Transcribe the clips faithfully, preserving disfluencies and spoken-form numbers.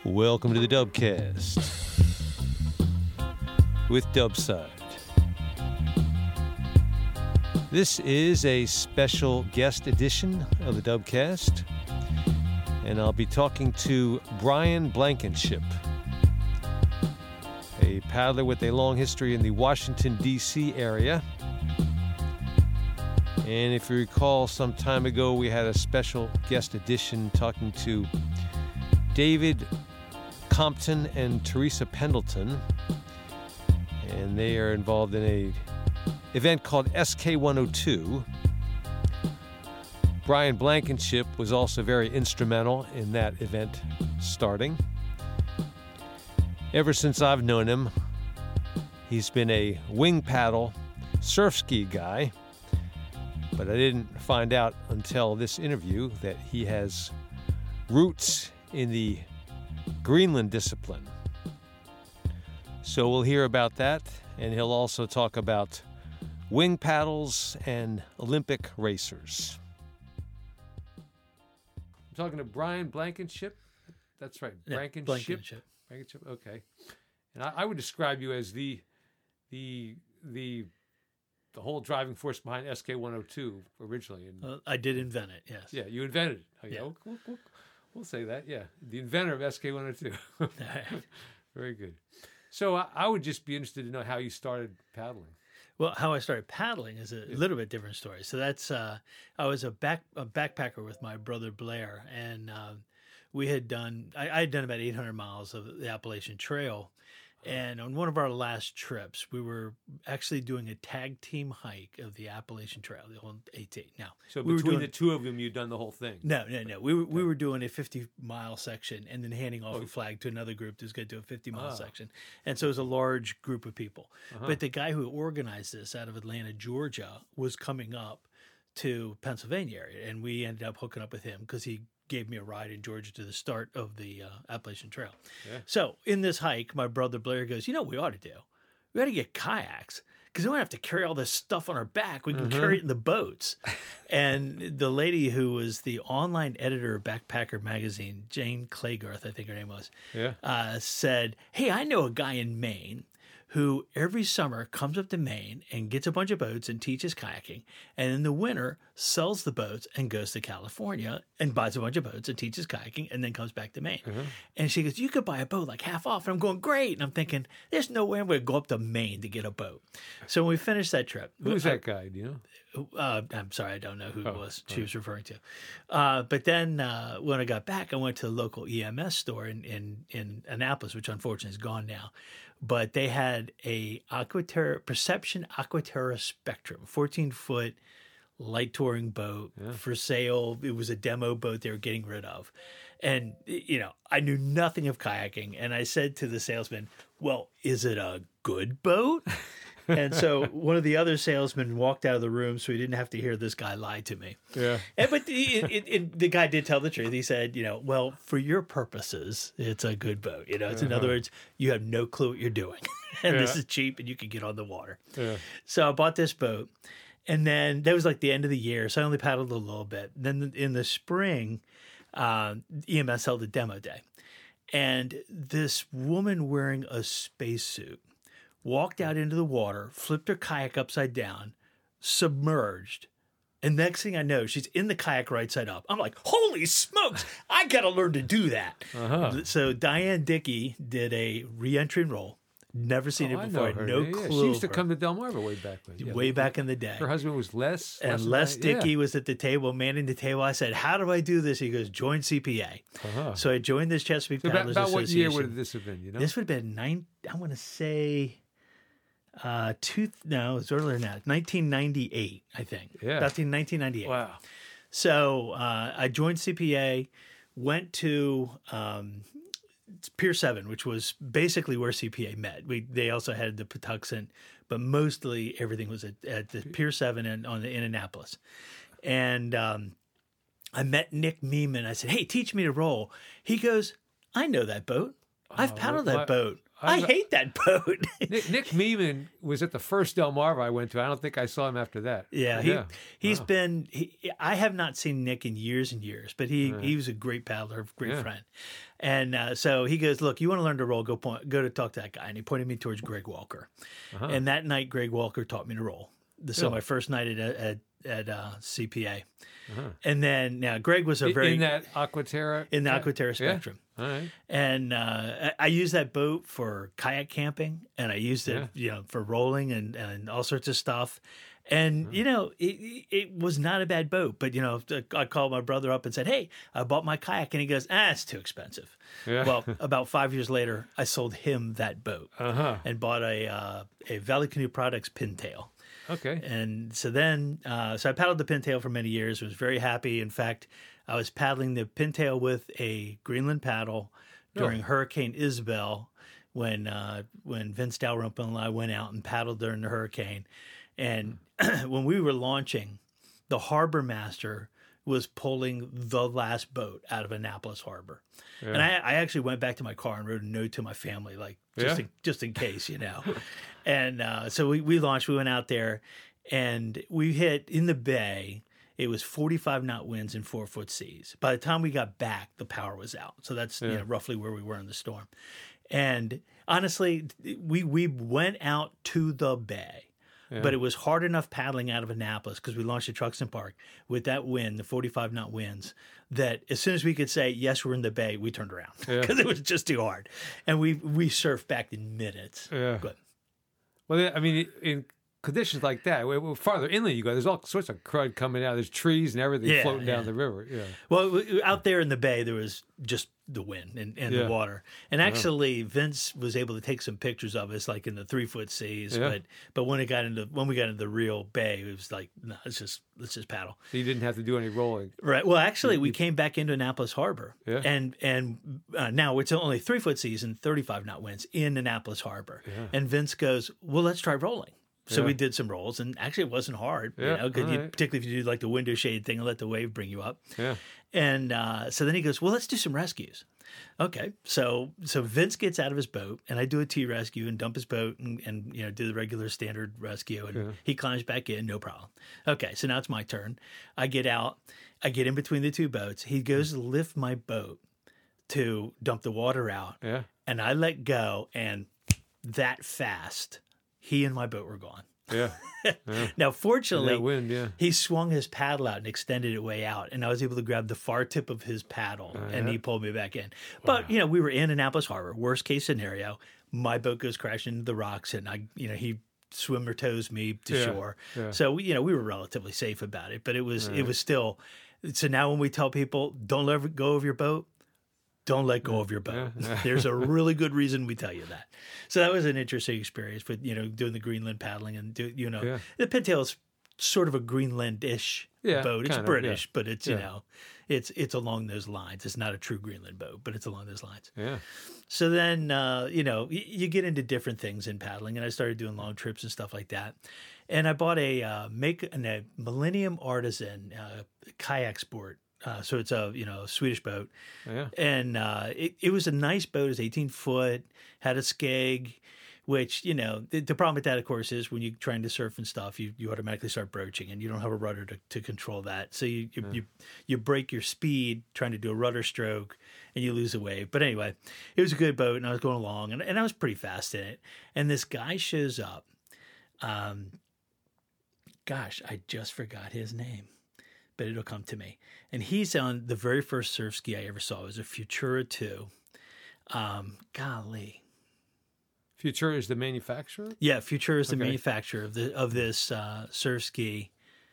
Welcome to the Dubcast with Dubside. This is a special guest edition of the Dubcast, and I'll be talking to Brian Blankenship, a paddler with a long history in the Washington, D C area. And if you recall, some time ago we had a special guest edition talking to David Compton and Teresa Pendleton, and they are involved in a event called S K one oh two. Brian Blankenship was also very instrumental in that event starting. Ever since I've known him, he's been a wing paddle surf ski guy, but I didn't find out until this interview that he has roots in the Greenland discipline. So we'll hear about that, and he'll also talk about wing paddles and Olympic racers. I'm talking to Brian Blankenship. That's right, Yeah, Blankenship. Blankenship. Blankenship. Okay, and I, I would describe you as the the the the whole driving force behind S K one oh two originally. And Uh, I did invent it, yes. yeah, you invented it. Okay, Yeah. we'll, we'll, we'll, we'll say that. Yeah, the inventor of S K one oh two. All right. Very good. So I, I would just be interested to know how you started paddling. Well, how I started paddling is a Yeah. little bit different story. So that's uh, I was a back a backpacker with my brother Blair, and uh, we had done I, I had done about eight hundred miles of the Appalachian Trail. And on one of our last trips, we were actually doing a tag team hike of the Appalachian Trail, the whole AT. Now, So we were between doing- the two of them, you'd done the whole thing. No, no, no. We were we were doing a fifty mile section and then handing off Oh. a flag to another group that was going to do a fifty mile Ah. section, and so it was a large group of people. Uh-huh. But the guy who organized this out of Atlanta, Georgia, was coming up to Pennsylvania area, and we ended up hooking up with him because he gave me a ride in Georgia to the start of the uh, Appalachian Trail. Yeah. So in this hike, my brother Blair goes, "You know what we ought to do? We ought to get kayaks." Because we don't have to carry all this stuff on our back. We can Mhm. carry it in the boats. And the lady who was the online editor of Backpacker magazine, Jane Claygarth, I think her name was, Yeah. uh, said, "Hey, I know a guy in Maine who every summer comes up to Maine and gets a bunch of boats and teaches kayaking. And in the winter, sells the boats and goes to California and buys a bunch of boats and teaches kayaking and then comes back to Maine." Uh-huh. And she goes, "You could buy a boat like half off." And I'm going, "Great." And I'm thinking, there's no way I'm going to go up to Maine to get a boat. So when we finished that trip. Who's I- that guy? Do you know? uh, I'm sorry, I don't know who Oh, it was she all was referring to. Uh, but then uh, when I got back, I went to the local E M S store in, in, in Annapolis, which unfortunately is gone now. But they had a Aquaterra, Perception Aquaterra Spectrum, fourteen foot light touring boat Yeah. for sale. It was a demo boat they were getting rid of. And, you know, I knew nothing of kayaking. And I said to the salesman, "Well, is it a good boat?" And so one of the other salesmen walked out of the room so he didn't have to hear this guy lie to me. Yeah. And, but the, it, it, it, the guy did tell the truth. He said, you know, "Well, for your purposes, it's a good boat. You know, it's in other Uh-huh. words, you have no clue what you're doing. And this Yeah. is cheap and you can get on the water." Yeah. So I bought this boat. And then that was like the end of the year. So I only paddled a little bit. Then in the spring, uh, E M S held a demo day. And this woman wearing a spacesuit walked out into the water, flipped her kayak upside down, submerged. And next thing I know, she's in the kayak right side up. I'm like, holy smokes, I got to learn to do that. Uh-huh. So Diane Dickey did a re-entry and roll. Never seen Oh, it I before. know her. No Yeah, yeah. clue. She used to of her. come to Delmarva way back when. Yeah. way back in the day. Her husband was Les. And Les Dickey was at the table, manning the table. I said, "How do I do this?" He goes, "Join C P A." Uh-huh. So I joined this Chesapeake So about, Paddlers about what year Association. would this have been? You know. This would have been nine. I want to say, uh, two. No, it's earlier than that. nineteen ninety-eight, I think. Yeah. About in nineteen ninety-eight. Wow. So uh, I joined C P A, went to um, Pier Seven, which was basically where C P A met. We they also had the Patuxent, but mostly everything was at, at the Pier Seven and on the in Annapolis. And um, I met Nick Meeman. I said, "Hey, teach me to roll." He goes, "I know that boat. I've Oh, paddled my- that boat I hate that boat. Nick, Nick Meeman was at the first Delmarva I went to. I don't think I saw him after that. Yeah, he yeah. he's Wow. been. He, I have not seen Nick in years and years, but he Right. he was a great paddler, great Yeah. friend. And uh, so he goes, look, you want to learn to roll? Go point, go to talk to that guy. And he pointed me towards Greg Walker. Uh-huh. And that night, Greg Walker taught me to roll. This Really? is my first night at at, at uh, C P A. Uh-huh. And then now Greg was a very in that Aquaterra. in the yeah. Aquaterra Yeah. Spectrum. All right. And uh, I I used that boat for kayak camping, and I used it, Yeah. you know, for rolling and, and all sorts of stuff. And you know, it it was not a bad boat. But you know, I called my brother up and said, "Hey, I bought my kayak," and he goes, "Ah, it's too expensive." Yeah. Well, about five years later, I sold him that boat Uh huh. and bought a uh, a Valley Canoe Products pintail. Okay. And so then, uh, so I paddled the pintail for many years. Was very happy. In fact, I was paddling the pintail with a Greenland paddle during Hurricane Isabel, when uh, when Vince Dalrymple and I went out and paddled during the hurricane. And when we were launching, the harbor master was pulling the last boat out of Annapolis Harbor. Yeah. And I, I actually went back to my car and wrote a note to my family, like just Yeah. in, just in case, you know. And uh, so we, we launched. We went out there, and we hit in the bay. It was forty-five knot winds and four foot seas. By the time we got back, the power was out. So that's you Yeah. know, roughly where we were in the storm. And honestly, we we went out to the bay. Yeah. But it was hard enough paddling out of Annapolis because we launched at Truxton Park with that wind, the forty-five knot winds, that as soon as we could say, yes, we're in the bay, we turned around because Yeah. it was just too hard. And we we surfed back in minutes. Yeah. But Well, I mean, in conditions like that, where- where farther inland you go, there's all sorts of crud coming out. There's trees and everything Yeah, floating down yeah. the river. Yeah. Well, w- out there in the bay, there was just the wind and, and Yeah. the water. And actually, Vince was able to take some pictures of us, like in the three foot seas. Yeah. But but when it got into when we got into the real bay, it was like, no, let's just let's just paddle. So you didn't have to do any rolling. Right. Well, actually, we came back into Annapolis Harbor, Yeah. and and uh, now it's only three foot seas and thirty-five knot winds in Annapolis Harbor. Yeah. And Vince goes, "Well, let's try rolling." So Yeah. we did some rolls, and actually, it wasn't hard. Yeah, You know, 'cause you, alright. particularly if you do like the window shade thing and let the wave bring you up. Yeah. And uh, so then he goes, "Well, let's do some rescues." Okay, so so Vince gets out of his boat, and I do a T rescue and dump his boat, and, and you know do the regular standard rescue, and Yeah. he climbs back in, no problem. Okay, so now it's my turn. I get out, I get in between the two boats. He goes to lift my boat to dump the water out, Yeah. and I let go, and that fast, he and my boat were gone. Yeah. yeah. Now, fortunately, That wind, yeah. he swung his paddle out and extended it way out, and I was able to grab the far tip of his paddle, Oh, and yeah? he pulled me back in. But you know, we were in Annapolis Harbor. Worst case scenario, my boat goes crashing into the rocks, and I, you know, he swimmer tows me to Yeah, shore. yeah. So we, you know, we were relatively safe about it. But it was, it Right. was still. So now, when we tell people, don't let ever go of your boat. Don't let go of your boat. Yeah, yeah. There's a really good reason we tell you that. So that was an interesting experience with, you know, doing the Greenland paddling and do, you know, Yeah. the pintail is sort of a Greenland-ish Yeah, boat. It's kind of, British, yeah. but it's, you Yeah. know, it's it's along those lines. It's not a true Greenland boat, but it's along those lines. Yeah. So then, uh, you know, y- you get into different things in paddling, and I started doing long trips and stuff like that. And I bought a uh, make a Millennium Artisan uh, kayak sport. Uh, so it's a you know Swedish boat, Yeah. and uh, it it was a nice boat. It was eighteen foot, had a skeg, which you know the, the problem with that, of course, is when you're trying to surf and stuff, you, you automatically start broaching, and you don't have a rudder to, to control that. So you you, you you break your speed trying to do a rudder stroke, and you lose a wave. But anyway, it was a good boat, and I was going along, and, and I was pretty fast in it. And this guy shows up. Um, gosh, I just forgot his name, but it'll come to me. And he's on the very first surf ski I ever saw. It was a Futura two. Um, golly. Futura is the manufacturer? Yeah, Futura is the Okay. manufacturer of the of this uh, surf ski.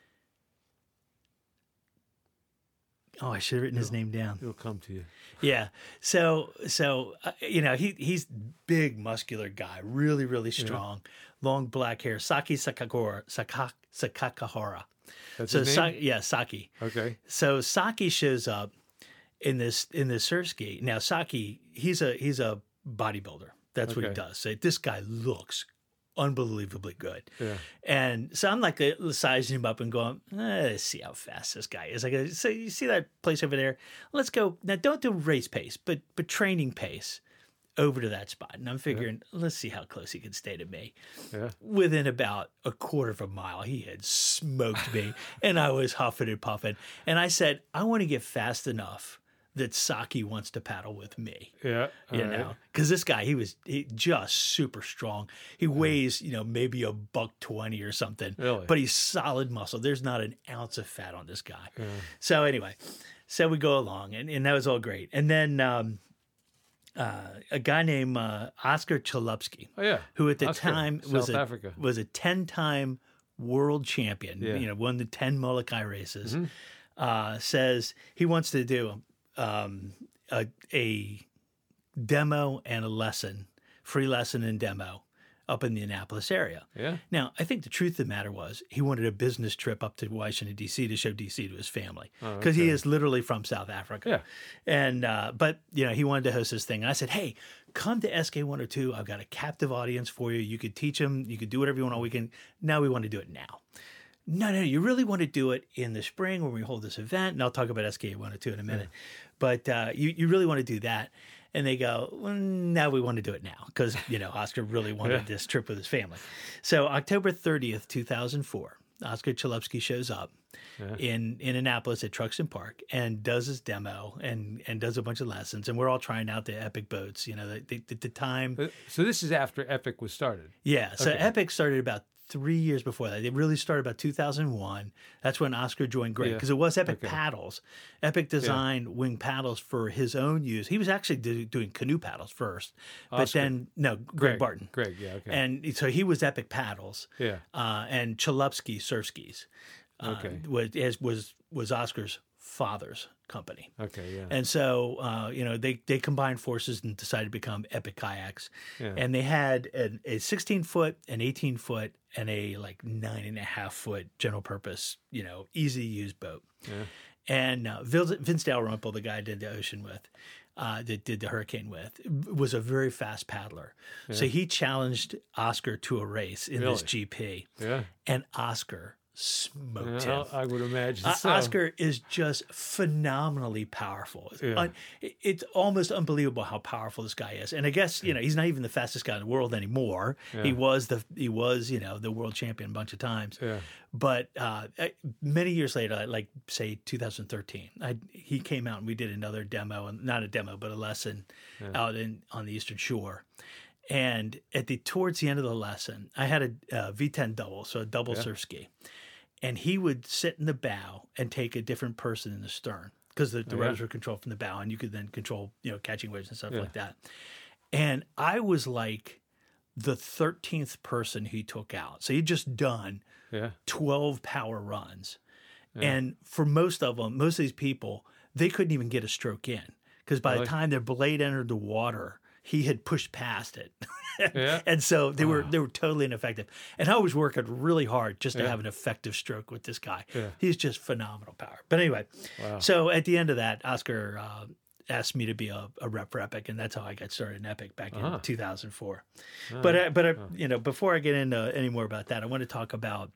Oh, I should have written his name down. It'll come to you. Yeah. So, so uh, you know, he he's big, muscular guy, really, really strong, long black hair. Saki Sakakura, Saka, Sakakahara. That's So, his Sa- name? yeah, Saki. Okay. So Saki shows up in this in this surf ski. Now Saki, he's a he's a bodybuilder. That's what he Okay. does. So this guy looks unbelievably good. Yeah. And so I'm like uh, sizing him up and going, eh, let's see how fast this guy is. I go, so you see that place over there? Let's go. Now don't do race pace, but but training pace. over to that spot. And I'm figuring, yeah. let's see how close he can stay to me. Yeah. Within about a quarter of a mile, he had smoked me, and I was huffing and puffing. And I said, I want to get fast enough that Saki wants to paddle with me. Yeah. You right. know, because this guy, he was he, just super strong. He weighs, you know, maybe a buck twenty or something, really? But he's solid muscle. There's not an ounce of fat on this guy. Yeah. So anyway, so we go along, and, and that was all great. And then um, uh, a guy named uh, Oscar Chalupsky, oh, yeah. who at the Oscar, time South was a, Africa. was a ten-time world champion, yeah. you know, won the ten Molokai races, mm-hmm. uh, says he wants to do um, a, a demo and a lesson, free lesson and demo up in the Annapolis area. Yeah. Now, I think the truth of the matter was he wanted a business trip up to Washington, D C to show D C to his family because oh, okay. he is literally from South Africa. Yeah. And, uh, but, you know, he wanted to host this thing. And I said, hey, come to S K one oh two. I've got a captive audience for you. You could teach them. You could do whatever you want all weekend. Now we want to do it now. No, no, you really want to do it in the spring when we hold this event. And I'll talk about S K one oh two in a minute. Yeah. But uh, you, you really want to do that. And they go, well, now we want to do it now because, you know, Oscar really wanted yeah. this trip with his family. So October thirtieth, two thousand four, Oscar Chalupsky shows up yeah. in, in Annapolis at Truxton Park and does his demo and, and does a bunch of lessons. And we're all trying out the Epic boats, you know, the, the, the time. So this is after Epic was started? Yeah. So okay. Epic started about three years before that. It really started about two thousand one. That's when Oscar joined Greg because yeah. it was Epic okay. paddles. Epic designed yeah. wing paddles for his own use. He was actually do, doing canoe paddles first, but Oscar. then no, Greg, Greg Barton. Greg, yeah, okay. And so he was Epic paddles. Yeah. Uh, and Chalupsky surf skis. Uh, okay. Was was was Oscar's father's company. Okay, yeah. And so, uh, you know, they, they combined forces and decided to become Epic Kayaks. Yeah. And they had an, a sixteen foot, an eighteen foot, and a like nine and a half foot general purpose, you know, easy to use boat. Yeah. And uh, Vince, Vince Dalrymple, the guy I did the ocean with, uh, that did the hurricane with, was a very fast paddler. Yeah. So he challenged Oscar to a race in really? this G P. Yeah. And Oscar smoked yeah, him. I would imagine uh, so. Oscar is just phenomenally powerful. Yeah. Un- it's almost unbelievable how powerful this guy is. And I guess, you know, he's not even the fastest guy in the world anymore. Yeah. He was the he was, you know, the world champion a bunch of times. Yeah. But uh, many years later, like say two thousand thirteen, I, he came out and we did another demo, and not a demo, but a lesson yeah. out in on the Eastern Shore. And at the towards the end of the lesson, I had a uh, V ten double, so a double yeah. surf ski. And he would sit in the bow and take a different person in the stern because the, the oh, ruders yeah. were controlled from the bow, and you could then control, you know, catching waves and stuff yeah. like that. And I was like the thirteenth person he took out. So he'd just done yeah. twelve power runs. Yeah. And for most of them, most of these people, they couldn't even get a stroke in because by really? the time their blade entered the water, he had pushed past it. yeah. And so they wow. were they were totally ineffective. And I was working really hard just to yeah. have an effective stroke with this guy. Yeah. He's just phenomenal power. But anyway, wow. so at the end of that, Oscar uh, asked me to be a, a rep for Epic, and that's how I got started in Epic back uh-huh. in two thousand four. Uh-huh. But uh, but uh, uh-huh. you know, before I get into any more about that, I want to talk about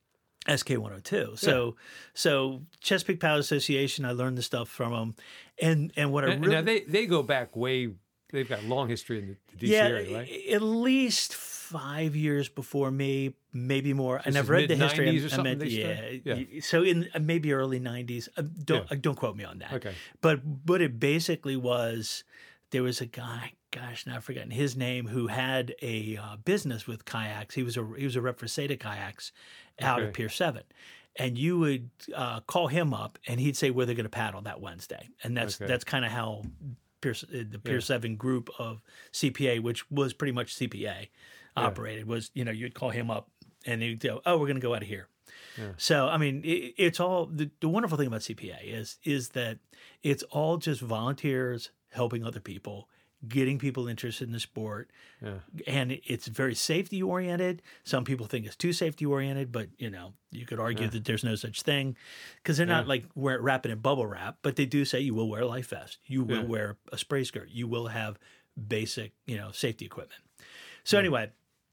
S K one oh two. So, yeah. so Chesapeake Paddle Association, I learned the stuff from them, and and what I and, really now they they go back way. They've got a long history in the D C yeah, area, right? At least five years before me, maybe more. This and I've read the history. Or something I meant, yeah, yeah. So in uh, maybe early nineties. Uh, don't yeah. uh, don't quote me on that. Okay. But but it basically was there was a guy. Gosh, now I've forgotten his name. Who had a uh, business with kayaks? He was a he was a rep for Seda Kayaks out okay. of Pier Seven. And you would uh, call him up, and he'd say where they're going to paddle that Wednesday, and that's okay. that's kind of how Pier, the Pier yeah. Seven group of C P A, which was pretty much C P A, yeah. operated. Was you know you'd call him up, and he'd go, "Oh, we're going to go out of here." Yeah. So I mean, it, it's all the, the wonderful thing about C P A is is that it's all just volunteers helping other people, getting people interested in the sport, yeah. and it's very safety oriented. Some people think it's too safety oriented, but you know you could argue yeah. that there's no such thing because they're yeah. not like wear, wrapping in bubble wrap, but they do say you will wear a life vest, you will yeah. wear a spray skirt, you will have basic you know safety equipment. So yeah. anyway,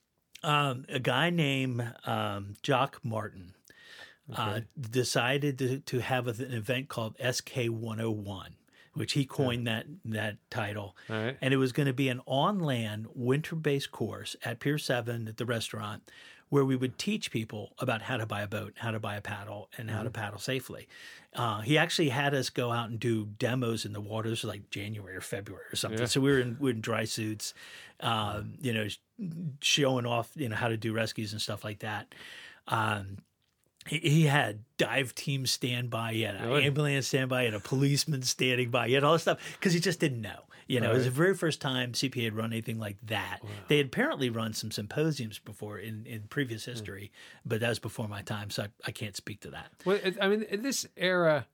um, a guy named um, Jock Martin okay. uh, decided to, to have an event called S K one oh one. which he coined that that title. All right. And it was going to be an on-land winter-based course at Pier seven at the restaurant where we would teach people about how to buy a boat, how to buy a paddle, and how mm-hmm. to paddle safely. Uh, he actually had us go out and do demos in the waters like January or February or something. Yeah. So we were in, we were in dry suits, um, you know, showing off, you know, how to do rescues and stuff like that. Um, he, he had dive teams stand by, he had an really? ambulance stand by, he had a policeman standing by, he had all this stuff because he just didn't know. You know, right. It was the very first time C P A had run anything like that. Wow. They had apparently run some symposiums before in, in previous history, mm. but that was before my time, so I, I can't speak to that. Well, I mean, in this era,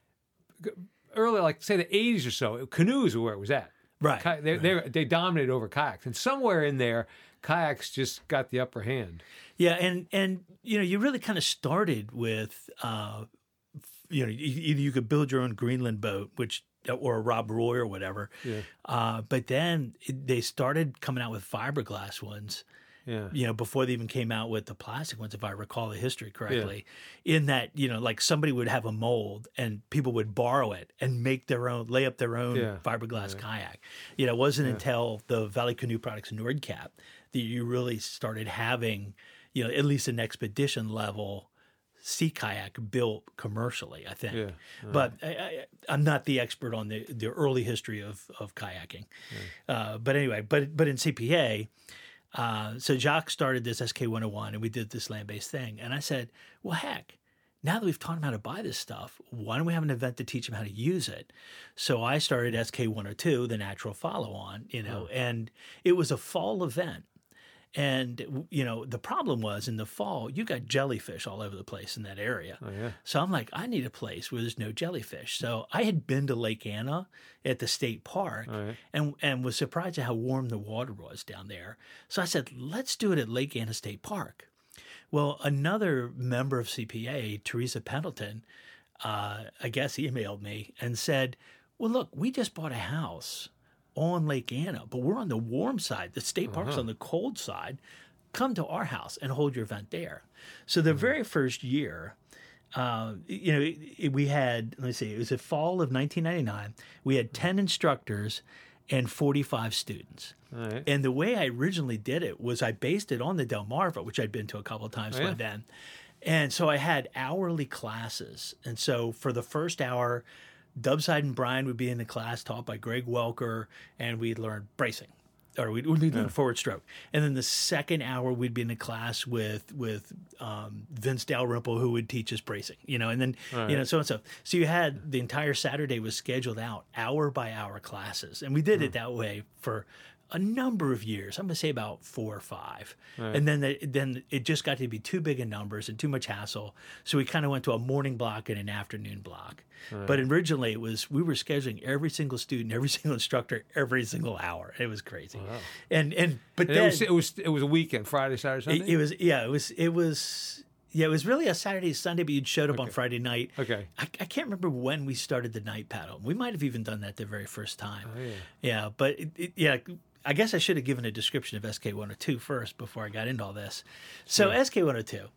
early, like say the eighties or so, canoes were where it was at. Right. They, right. they, they dominated over kayaks. And somewhere in there, kayaks just got the upper hand. Yeah, and, and you know, you really kind of started with, uh, you know, either you could build your own Greenland boat, which or a Rob Roy or whatever. Yeah. Uh, but then it, they started coming out with fiberglass ones, yeah. you know, before they even came out with the plastic ones, if I recall the history correctly, yeah. in that, you know, like somebody would have a mold and people would borrow it and make their own, lay up their own yeah. fiberglass yeah. kayak. You know, it wasn't yeah. until the Valley Canoe Products Nordcap that you really started having, you know, at least an expedition level sea kayak built commercially, I think. Yeah, right. But I, I, I'm not the expert on the, the early history of, of kayaking. Yeah. Uh, but anyway, but but in C P A, uh, so Jacques started this S K one oh one and we did this land-based thing. And I said, well, heck, now that we've taught them how to buy this stuff, why don't we have an event to teach them how to use it? So I started S K one oh two, the natural follow-on, you know, oh. and it was a fall event. And, you know, the problem was in the fall, you got jellyfish all over the place in that area. Oh, yeah. So I'm like, I need a place where there's no jellyfish. So I had been to Lake Anna at the state park oh, yeah. and, and was surprised at how warm the water was down there. So I said, let's do it at Lake Anna State Park. Well, another member of C P A, Teresa Pendleton, uh, I guess emailed me and said, well, look, we just bought a house on Lake Anna, but we're on the warm side. The state park's uh-huh. on the cold side. Come to our house and hold your event there. So the mm-hmm. very first year, uh, you know, it, it, we had, let me see, it was the fall of nineteen ninety-nine. We had ten instructors and forty-five students. All right. And the way I originally did it was I based it on the Delmarva, which I'd been to a couple of times oh, by yeah. then. And so I had hourly classes. And so for the first hour, Dubside and Brian would be in the class taught by Greg Welker, and we'd learn bracing, or we'd, we'd learn yeah. forward stroke. And then the second hour, we'd be in the class with with um, Vince Dalrymple, who would teach us bracing, you know, and then, right. you know, so and so. So you had the entire Saturday was scheduled out, hour by hour classes. And we did mm. it that way for a number of years. I'm going to say about four or five. Right. And then the, then it just got to be too big in numbers and too much hassle. So we kind of went to a morning block and an afternoon block. Right. But originally it was, we were scheduling every single student, every single instructor, every single hour. It was crazy. Wow. And, and, but and then it was, it was, it was a weekend, Friday, Saturday, Sunday? It, it was, yeah, it was, it was, yeah, it was really a Saturday, Sunday, but you'd showed up okay. on Friday night. Okay. I, I can't remember when we started the night paddle. We might have even done that the very first time. Oh, yeah. Yeah. But it, it, yeah, I guess I should have given a description of S K one oh two first before I got into all this. So yeah. S K one oh two,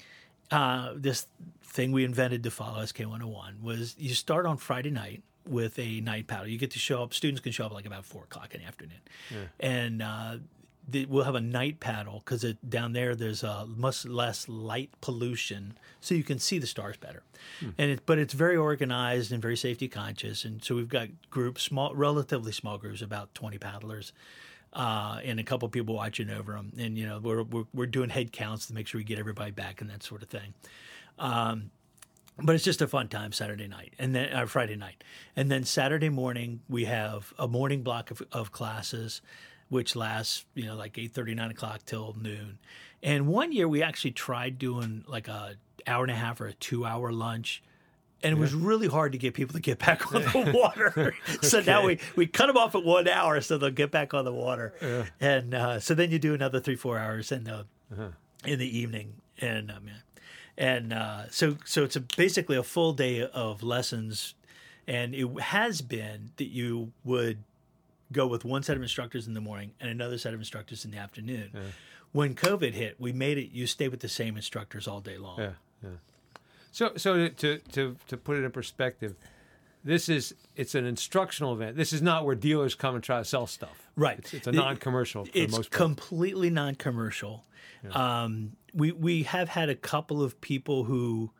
uh, this thing we invented to follow S K one oh one was you start on Friday night with a night paddle. You get to show up. Students can show up like about four o'clock in the afternoon. Yeah. And uh, the, we'll have a night paddle because down there there's uh, much less light pollution, so you can see the stars better. Hmm. And it, but it's very organized and very safety conscious. And so we've got groups, small, relatively small groups, about twenty paddlers. Uh, and a couple of people watching over them, and you know we're, we're we're doing head counts to make sure we get everybody back and that sort of thing. Um, but it's just a fun time Saturday night and then uh, Friday night, and then Saturday morning we have a morning block of, of classes, which lasts you know like eight thirty, nine o'clock till noon. And one year we actually tried doing like a hour and a half or a two hour lunch. And it yeah. was really hard to get people to get back on the water. So okay. now we, we cut them off at one hour so they'll get back on the water. Yeah. And uh, so then you do another three, four hours in the, uh-huh. in the evening. And um, and uh, so so it's a, basically a full day of lessons. And it has been that you would go with one set of instructors in the morning and another set of instructors in the afternoon. Yeah. When COVID hit, we made it you stay with the same instructors all day long. Yeah, yeah. So, so to, to to put it in perspective, this is it's an instructional event. This is not where dealers come and try to sell stuff. Right. It's, it's a non-commercial. For It's the most part. completely non-commercial. Yeah. Um, we we have had a couple of people who,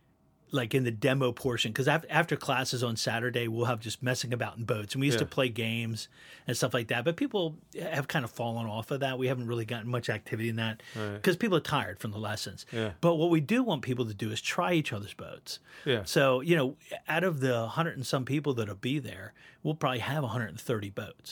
like in the demo portion, because after, after classes on Saturday, we'll have just messing about in boats, and we used Yeah. to play games and stuff like that. But people have kind of fallen off of that. We haven't really gotten much activity in that because Right. people are tired from the lessons. Yeah. But what we do want people to do is try each other's boats. Yeah. So, you know, out of the hundred and some people that'll be there, we'll probably have one hundred thirty boats.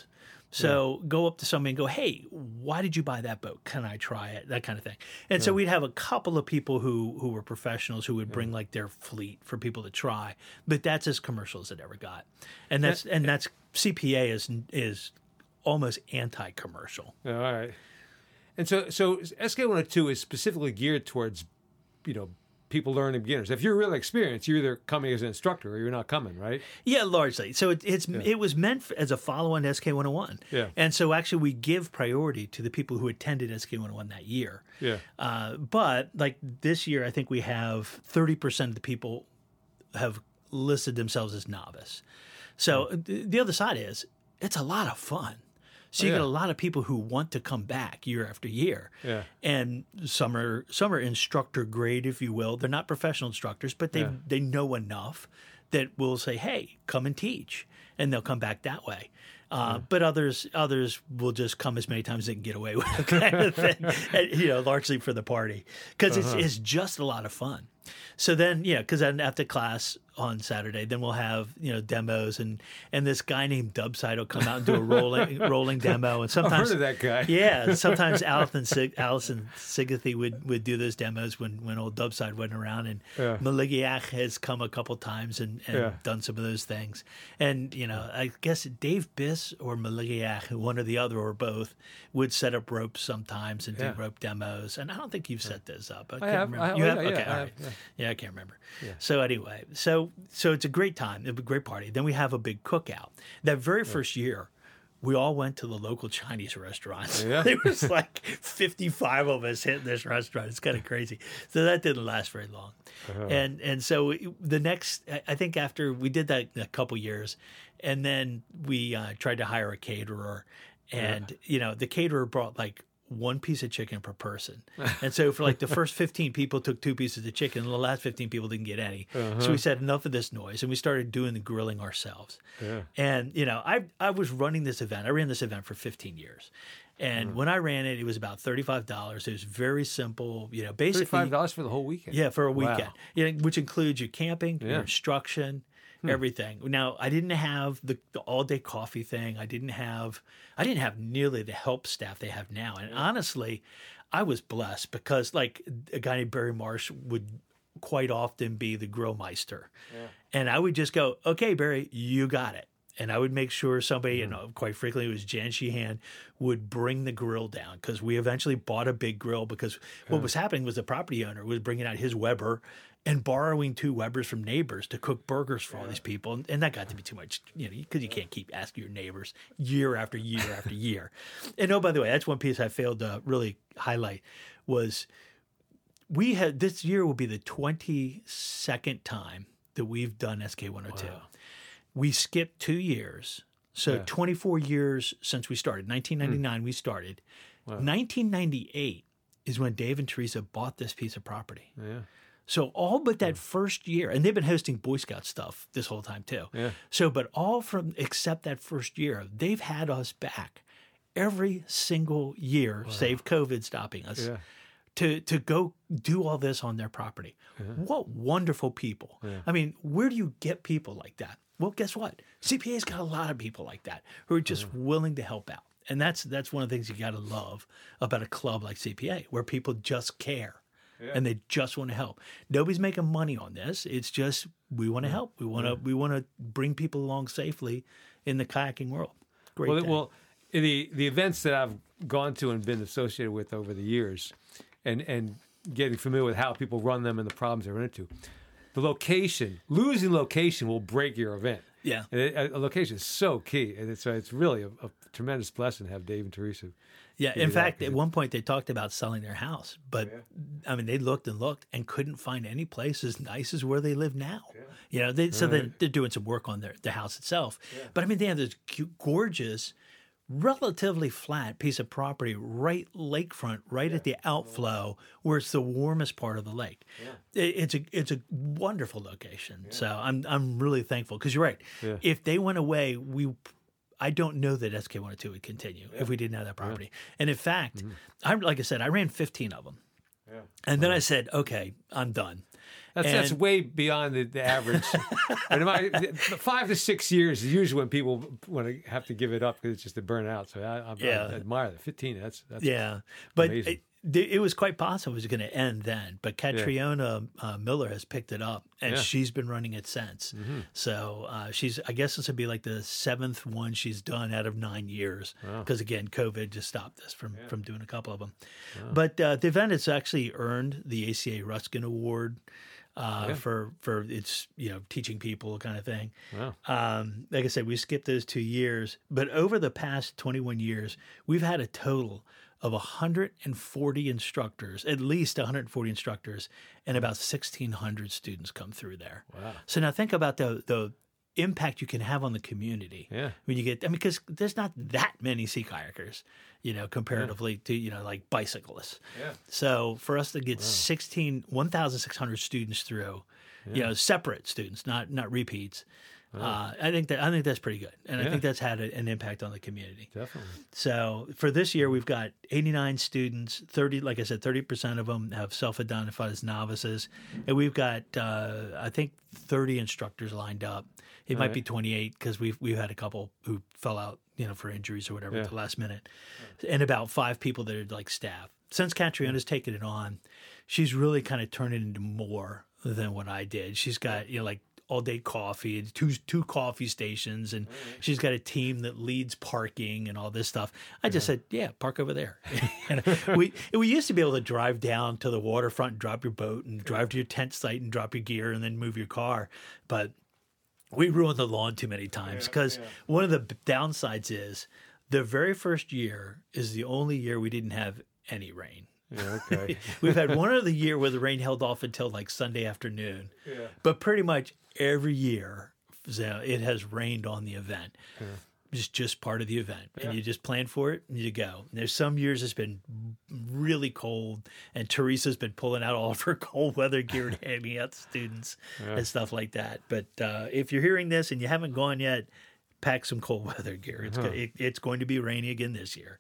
So yeah. go up to somebody and go, hey, why did you buy that boat? Can I try it? That kind of thing. And yeah. so we'd have a couple of people who, who were professionals who would bring yeah. like their fleet for people to try. But that's as commercial as it ever got. And that's and that's C P A is is almost anti-commercial. All right. And so so S K one oh two is specifically geared towards, you know, people learning beginners. If you're really experienced, you're either coming as an instructor or you're not coming, right? Yeah, largely. So it, it's yeah. it was meant for, as a follow-on to S K one oh one. Yeah. And so actually we give priority to the people who attended S K one oh one that year. Yeah. Uh, but like this year, I think we have thirty percent of the people have listed themselves as novice. So mm. the other side is it's a lot of fun. So you oh, yeah. get a lot of people who want to come back year after year. Yeah. And some are some are instructor grade, if you will. They're not professional instructors, but they yeah. they know enough that will say, hey, come and teach. And they'll come back that way. Uh, yeah. But others others will just come as many times as they can get away with it, kind of thing. And, you know, largely for the party. Because uh-huh. it's, it's just a lot of fun. So then, yeah, because then after class on Saturday, then we'll have, you know, demos, and and this guy named Dubside will come out and do a rolling rolling demo, and sometimes I've heard of that guy. Yeah, sometimes Allison Sig, Allison Sigathy would, would do those demos when, when old Dubside wasn't around, and yeah. Maligiak has come a couple times and, and yeah. done some of those things, and you know, I guess Dave Biss or Maligiak, one or the other or both, would set up ropes sometimes and do yeah. rope demos, and I don't think you've set those up. I, I can't have. remember. I, you oh, have? Yeah, okay, yeah, all I right. have, yeah. Yeah, I can't remember. Yeah. So anyway, so so it's a great time, a great party. Then we have a big cookout. That very yeah. first year, we all went to the local Chinese restaurants. Yeah. There was like fifty-five of us hitting this restaurant. It's kind of crazy. So that didn't last very long. Uh-huh. And and so the next, I think after we did that a couple years, and then we uh, tried to hire a caterer, and yeah. you know the caterer brought like one piece of chicken per person. And so for like the first fifteen people took two pieces of chicken, and the last fifteen people didn't get any. Uh-huh. So we said enough of this noise, and we started doing the grilling ourselves. Yeah. And, you know, I I was running this event. I ran this event for fifteen years. And mm. when I ran it, it was about thirty-five dollars. It was very simple, you know, basically. thirty-five dollars for the whole weekend? Yeah, for a weekend, wow. you know, which includes your camping, yeah. your instruction, Hmm. everything. Now, I didn't have the, the all-day coffee thing. I didn't have I didn't have nearly the help staff they have now. And honestly, I was blessed because, like, a guy named Barry Marsh would quite often be the grill meister. Yeah. And I would just go, okay, Barry, you got it. And I would make sure somebody, you know, quite frequently it was Jan Sheehan, would bring the grill down, because we eventually bought a big grill, because what was happening was the property owner was bringing out his Weber and borrowing two Webers from neighbors to cook burgers for all these people. And, and that got to be too much, you know, because you can't keep asking your neighbors year after year after year. And oh, by the way, that's one piece I failed to really highlight was we had, this year will be the twenty-second time that we've done S K one oh two. Wow. We skipped two years. So yeah. twenty-four years since we started. nineteen ninety-nine, mm. we started. Wow. nineteen ninety-eight is when Dave and Teresa bought this piece of property. Yeah. So all but that yeah. first year, and they've been hosting Boy Scout stuff this whole time too. Yeah. So, but all from except that first year, they've had us back every single year, wow. save COVID stopping us, yeah. to to go do all this on their property. Yeah. What wonderful people. Yeah. I mean, where do you get people like that? Well, guess what? C P A's got a lot of people like that who are just yeah. willing to help out. And that's that's one of the things you got to love about a club like C P A, where people just care. Yeah. And they just want to help. Nobody's making money on this. It's just we want to help. We want to yeah. we want to bring people along safely in the kayaking world. Great. Well, well, the the events that I've gone to and been associated with over the years, and and getting familiar with how people run them and the problems they run into, the location, losing location will break your event. Yeah, and it, a location is so key, and it's uh, it's really a, a tremendous blessing to have Dave and Teresa Yeah. give In you that, fact, 'cause at it- one point they talked about selling their house, but Yeah. I mean, they looked and looked and couldn't find any place as nice as where they live now. Yeah. You know, they, so Right. they're, they're doing some work on their, the house itself. Yeah. But I mean, they have this cu- gorgeous, relatively flat piece of property right lakefront, right at the outflow, where it's the warmest part of the lake. Yeah. It, it's a it's a wonderful location. So I'm I'm really thankful because you're right. Yeah. If they went away, we I don't know that S K one oh two would continue if we didn't have that property. And in fact, I like I said, I ran fifteen of them, Yeah. and then I said, okay, I'm done. That's, that's And- way beyond the, the average. And my, five to six years is usually when people want to have to give it up because it's just to burn out. So I, I, Yeah. I admire that. fifteen, that's, that's Yeah, but amazing. it, it was quite possible it was going to end then. But Catriona uh, Miller has picked it up, and Yeah. she's been running it since. Mm-hmm. So uh, she's, I guess this would be like the seventh one she's done out of nine years. Wow. Because again, COVID just stopped us from Yeah. from doing a couple of them. But uh, the event has actually earned the A C A Ruskin Award. Uh, Yeah. for for its you know teaching people kind of thing. Wow. Um, like I said, we skipped those two years, but over the past twenty-one years, we've had a total of one hundred forty instructors, at least one hundred forty instructors, and about sixteen hundred students come through there. Wow. So now think about the the impact you can have on the community Yeah. when you get. I mean, because there's not that many sea kayakers, you know, comparatively to you know like bicyclists. Yeah. So for us to get sixteen, one thousand six hundred students through, you know, separate students, not not repeats, uh, I think that I think that's pretty good, and I Yeah. think that's had a, an impact on the community. Definitely. So for this year, we've got eighty-nine students. thirty, like I said, thirty percent of them have self-identified as novices, and we've got uh, I think thirty instructors lined up. It might right. be twenty-eight because we've we've had a couple who fell out, you know, for injuries or whatever Yeah. at the last minute, and about five people that are like staff. Since Catriona's taken it on, she's really kind of turned it into more than what I did. She's got you know like all day coffee, two two coffee stations, and she's got a team that leads parking and all this stuff. I just said, yeah, park over there. And we we used to be able to drive down to the waterfront and drop your boat and drive to your tent site and drop your gear and then move your car, but we ruined the lawn too many times because yeah. one of the b- downsides is the very first year is the only year we didn't have any rain. Yeah. Okay. We've had one other year where the rain held off until like Sunday afternoon, Yeah. but pretty much every year so it has rained on the event. Yeah. It's just part of the event, and Yeah. you just plan for it and you go. And there's some years it's been really cold, and Teresa's been pulling out all of her cold weather gear and handing out to students Yeah. and stuff like that. But uh, if you're hearing this and you haven't gone yet, pack some cold weather gear. It's Uh-huh. go, it, it's going to be rainy again this year.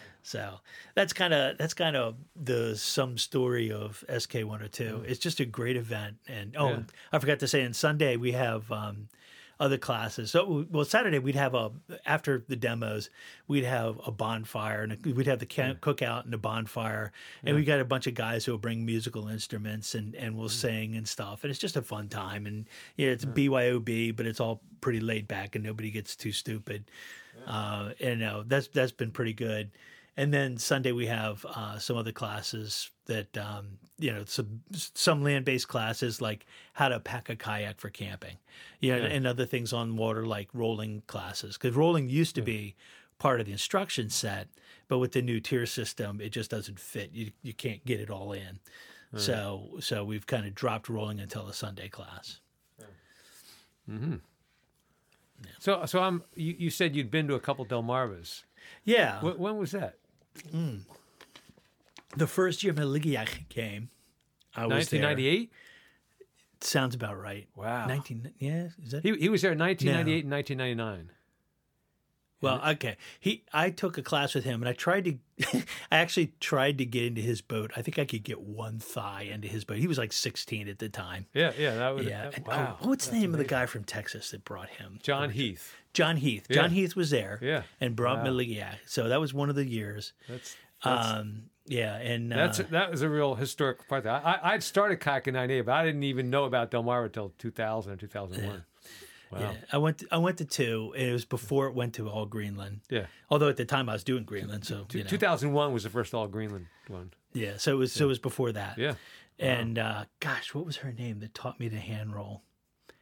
So that's kind of that's kind of the some story of S K one oh two. It's just a great event, and oh, Yeah. I forgot to say, on Sunday we have um, other classes. So well, Saturday we'd have a after the demos, we'd have a bonfire, and we'd have the ca- cookout and a bonfire, and we got a bunch of guys who will bring musical instruments and and we'll sing and stuff, and it's just a fun time. And yeah, it's B Y O B, but it's all pretty laid back, and nobody gets too stupid. Uh, and uh, that's that's been pretty good. And then Sunday we have uh, some other classes that um, you know some some land based classes like how to pack a kayak for camping, you know, Yeah. and other things on water like rolling classes, because rolling used to be part of the instruction set, but with the new tier system it just doesn't fit. You you can't get it all in. So so we've kind of dropped rolling until a Sunday class. So, so I'm. You, you said you'd been to a couple Delmarvas. Yeah, Wh- when was that? the first year Maligiak came, I was nineteen there. ninety-eight. Sounds about right. Wow. nineteen yeah, is that He he was there in nineteen ninety-eight and nineteen ninety-nine. Well, okay. He, I took a class with him, and I tried to, I actually tried to get into his boat. I think I could get one thigh into his boat. He was like sixteen at the time. Yeah, yeah, that was. Yeah. that- And, wow. oh, what's the That's name of the amazing. guy from Texas that brought him? John Heath. John Heath. John Yeah. Heath was there. Yeah. And brought Wow. Miligiak. So that was one of the years. That's that's, Um, yeah, and uh, that's that was a real historic part. I I I'd started kayaking in ninety-eight, but I didn't even know about Delmarva until two thousand or two thousand one. Wow. yeah, I went. To, I went to two, and it was before it went to all Greenland. Yeah. Although at the time I was doing Greenland, so Two- you know. two thousand one was the first all Greenland one. Yeah, so it was. So it was before that. Yeah. And uh, gosh, what was her name that taught me to hand roll?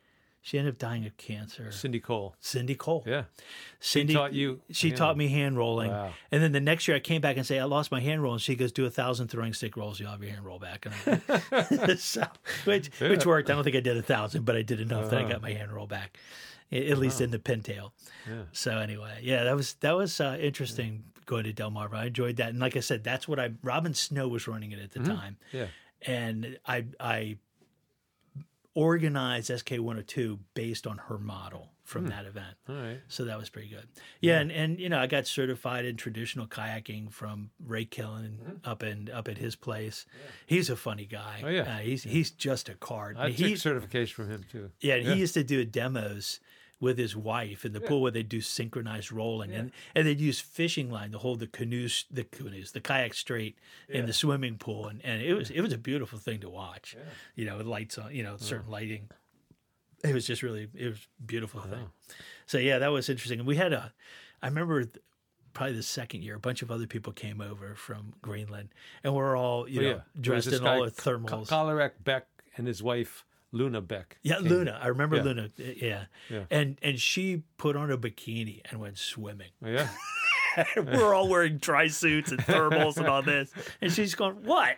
She ended up dying of cancer. Cindy Cole. Cindy Cole. Yeah. Cindy She taught you. She hand- taught me hand rolling. Wow. And then the next year I came back and say, I lost my hand roll. And she goes, do a thousand throwing stick rolls. You'll have your hand roll back. And I, so, which, Yeah. which worked. I don't think I did a thousand, but I did enough that I Uh-huh. got my hand roll back, a- at least in the pintail. Yeah. So anyway, yeah, that was, that was uh, interesting going to Delmarva. I enjoyed that. And like I said, that's what I, Robin Snow was running it at the time. Yeah. And I, I organized S K one oh two based on her model from that event. All right. So that was pretty good. Yeah, and, and you know, I got certified in traditional kayaking from Ray Killen up in up at his place. He's a funny guy. Oh, yeah. Uh, he's he's just a card. I he, took certification from him too. yeah, and he used to do demos with his wife in the pool where they do synchronized rolling, and and they'd use fishing line to hold the canoes, the canoes, the kayak straight in the swimming pool, and, and it was it was a beautiful thing to watch. You know, with lights on, you know, certain lighting. It was just really, it was a beautiful thing. So yeah, that was interesting. And we had a, I remember th- probably the second year, a bunch of other people came over from Greenland, and we're all, you Oh, know, yeah. There was dressed this in all guy, our thermals. Kolarek Beck and his wife Luna Beck. Yeah, came. Luna. I remember Yeah. Luna. Yeah. Yeah. And and she put on a bikini and went swimming. Oh, yeah. We're all wearing dry suits and thermals and all this, and she's going, "What?"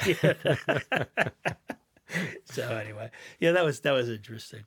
So anyway, yeah, that was that was interesting.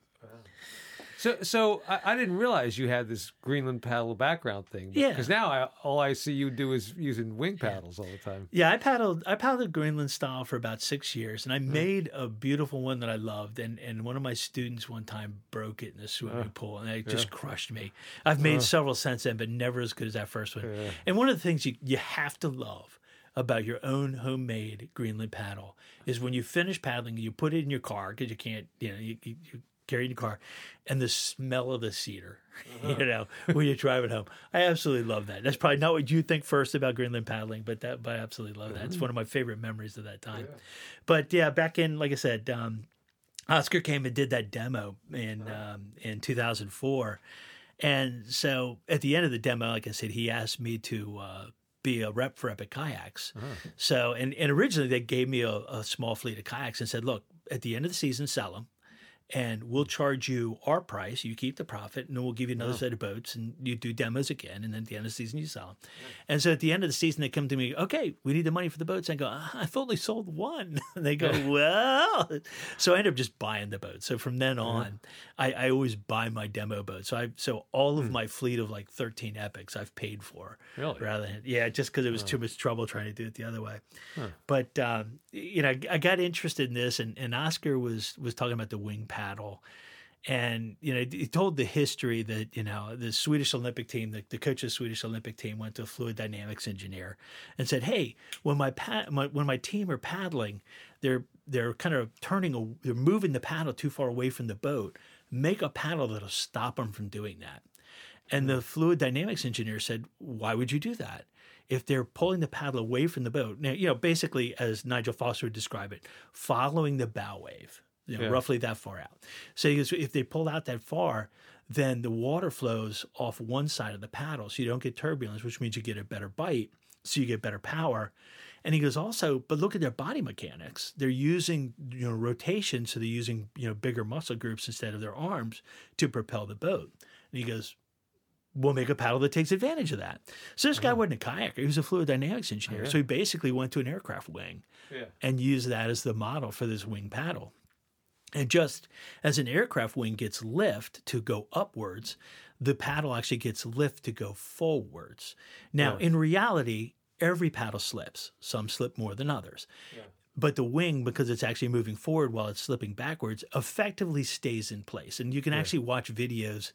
So, so I, I didn't realize you had this Greenland paddle background thing. Yeah. Because now I, all I see you do is using wing paddles all the time. Yeah, I paddled. I paddled Greenland style for about six years, and I made a beautiful one that I loved. And and one of my students one time broke it in the swimming pool, and it just crushed me. I've made several since then, but never as good as that first one. Yeah. And one of the things you you have to love about your own homemade Greenland paddle is when you finish paddling, you put it in your car because you can't, you know, you, you, you carry it in your car, and the smell of the cedar, you know, when you're driving home. I absolutely love that. That's probably not what you think first about Greenland paddling, but that, but I absolutely love that. It's one of my favorite memories of that time. But yeah, back in, like I said, um, Oscar came and did that demo in um, in two thousand four, and so at the end of the demo, like I said, he asked me to uh, be a rep for Epic Kayaks. So, and, and originally they gave me a, a small fleet of kayaks and said, look, at the end of the season, sell them. And we'll charge you our price. You keep the profit, and then we'll give you another set of boats, and you do demos again. And then at the end of the season, you sell them. And so at the end of the season, they come to me, okay, we need the money for the boats. I go, ah, I've only sold one. And they go, well. So I end up just buying the boat. So from then on, I, I always buy my demo boat. So I so all of my fleet of like thirteen Epics I've paid for. Really? Rather than, yeah, just because it was too much trouble trying to do it the other way. But, um, you know, I got interested in this, and, and Oscar was was talking about the wing paddle. And, you know, he told the history that, you know, the Swedish Olympic team, the, the coach of the Swedish Olympic team went to a fluid dynamics engineer and said, hey, when my, pad, my when my team are paddling, they're they're kind of turning, a, they're moving the paddle too far away from the boat. Make a paddle that'll stop them from doing that. And the fluid dynamics engineer said, why would you do that? If they're pulling the paddle away from the boat, now, you know, basically, as Nigel Foster would describe it, following the bow wave, you know, Yeah. roughly that far out. So he goes, if they pull out that far, then the water flows off one side of the paddle, so you don't get turbulence, which means you get a better bite, so you get better power. And he goes, also, but look at their body mechanics. They're using, you know, rotation, so they're using, you know, bigger muscle groups instead of their arms to propel the boat. And he goes, we'll make a paddle that takes advantage of that. So this guy wasn't a kayaker. He was a fluid dynamics engineer. So he basically went to an aircraft wing Yeah. and used that as the model for this wing paddle. And just as an aircraft wing gets lift to go upwards, the paddle actually gets lift to go forwards. Now, Right. in reality, every paddle slips. Some slip more than others. But the wing, because it's actually moving forward while it's slipping backwards, effectively stays in place. And you can actually watch videos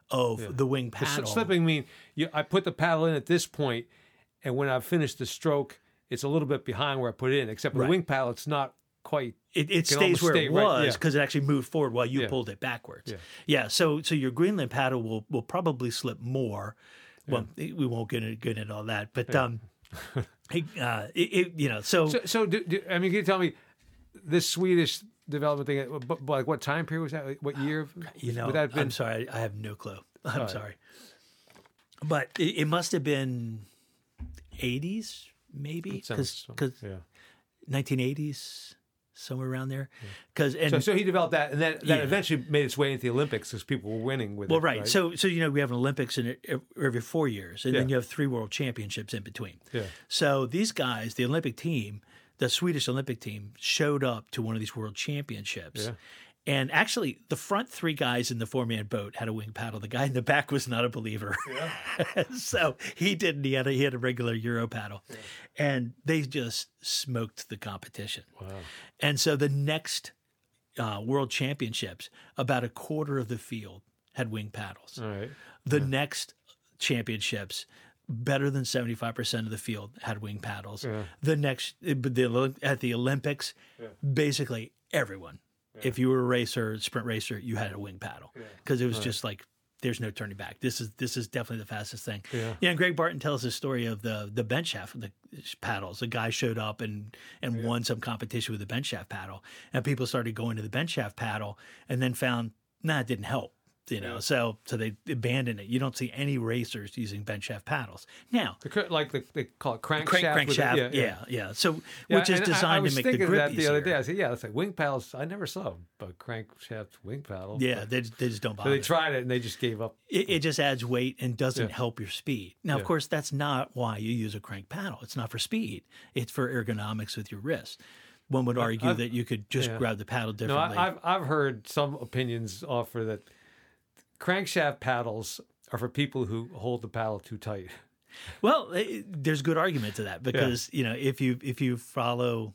of the wing The paddle. s- slipping mean you, I put the paddle in at this point, and when I've finished the stroke, it's a little bit behind where I put it in. Except with Right. the wing paddle, it's not quite. It, it can stays almost where stay it right- was yeah. because it actually moved forward while you Yeah. pulled it backwards. Yeah. Yeah. So so your Greenland paddle will will probably slip more. Well, we won't get into, get into all that, but um, it, uh, it, it you know so, So, so do, do, I mean, can you tell me this Swedish development thing? uh, bu- bu- Like what time period was that? Like, What year? you know Would that have been? I'm sorry, I have no clue. I'm right. sorry, but it, it must have been eighties maybe Sounds- because yeah. nineteen eighties, somewhere around there. Because and So, so he developed that, and that, that Yeah. eventually made its way into the Olympics because people were winning with well, it. right. So so you know we have an Olympics in it every four years, and then Yeah. you have three World Championships in between. Yeah. So these guys, the Olympic team, the Swedish Olympic team, showed up to one of these World Championships. Yeah. And actually, the front three guys in the four-man boat had a wing paddle. The guy in the back was not a believer, Yeah. so he didn't. He had a, he had a regular Euro paddle, yeah. And they just smoked the competition. Wow. And so the next uh, World Championships, about a quarter of the field had wing paddles. All right. The yeah. next championships, better than seventy-five percent of the field had wing paddles. Yeah. The next, the, at the Olympics, yeah. basically everyone. Yeah. If you were a racer, sprint racer, you had a wing paddle because yeah. it was right. just like there's no turning back. This is this is definitely the fastest thing. Yeah, yeah. And Greg Barton tells the story of the the bench shaft, the paddles. A guy showed up and and yeah. won some competition with the bench shaft paddle, and people started going to the bench shaft paddle, and then found nah, it didn't help. You know, yeah. so so they abandoned it. You don't see any racers using bench shaft paddles now. The, like the, they call it crank, crank shaft. Crank shaft, it, yeah, yeah, yeah, yeah. So yeah, which is designed I, I to make the grip that the easier. other day. I said, yeah, it's like wing paddles. I never saw a crank shaft wing paddle. Yeah, they they just don't bother. So they tried it and they just gave up. It, it just adds weight and doesn't yeah. help your speed. Now, yeah. of course, that's not why you use a crank paddle. It's not for speed. It's for ergonomics with your wrist. One would argue I've, that you could just yeah. grab the paddle differently. No, I, I've I've heard some opinions offer that crankshaft paddles are for people who hold the paddle too tight. Well, it, there's good argument to that because yeah. you know if you if you follow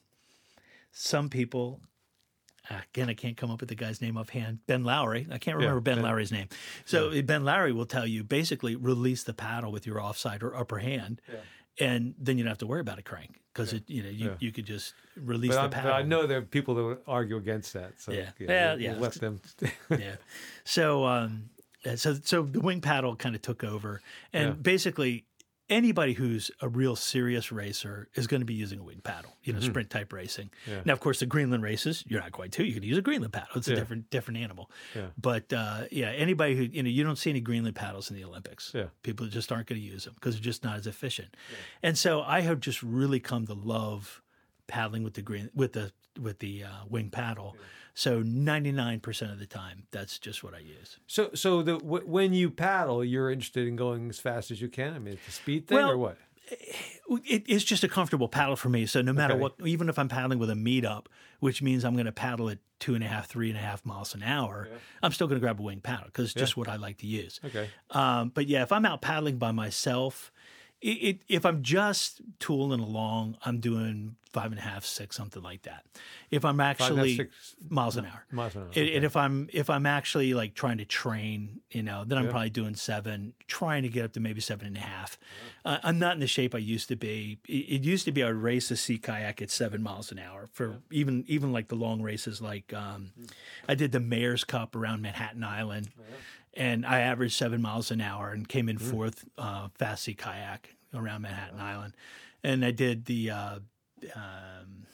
some people, again I can't come up with the guy's name offhand. Ben Lowry, I can't remember yeah, Ben, Ben Lowry's name. So yeah. Ben Lowry will tell you basically release the paddle with your offside or upper hand. Yeah. And then you don't have to worry about a crank because yeah. you know you, yeah. you could just release but the I'm, paddle. But I know there are people that would argue against that. So yeah, yeah, yeah, we'll, yeah. We'll let them. yeah. So um, so so the wing paddle kind of took over, and yeah. basically anybody who's a real serious racer is going to be using a wing paddle. You know, mm-hmm. sprint type racing. Yeah. Now, of course, the Greenland races you're not quite too. You could use a Greenland paddle. It's a yeah. different different animal. Yeah. But uh, yeah, anybody who you know you don't see any Greenland paddles in the Olympics. Yeah. People just aren't going to use them because they're just not as efficient. Yeah. And so I have just really come to love paddling with the green with the with the uh, wing paddle. Yeah. So ninety-nine percent of the time, that's just what I use. So, so the w- when you paddle, you're interested in going as fast as you can. I mean, it's a speed thing, well, or what? It, it's just a comfortable paddle for me. So no matter okay. what, even if I'm paddling with a meetup, which means I'm going to paddle at two and a half, three and a half miles an hour, yeah. I'm still going to grab a wing paddle because it's yeah. just what I like to use. Okay. Um, but yeah, if I'm out paddling by myself. It, it, if I'm just tooling along, I'm doing five and a half, six, something like that. If I'm actually five, six, miles an hour, miles an hour. And, okay. and if I'm if I'm actually like trying to train, you know, then I'm yeah. probably doing seven, trying to get up to maybe seven and a half. Yeah. Uh, I'm not in the shape I used to be. It, it used to be I would race a sea kayak at seven miles an hour for yeah. even even like the long races. Like um, mm. I did the Mayor's Cup around Manhattan Island. Yeah. And I averaged seven miles an hour and came in mm. fourth uh, fast sea kayak around Manhattan wow. Island. And I did the uh, um,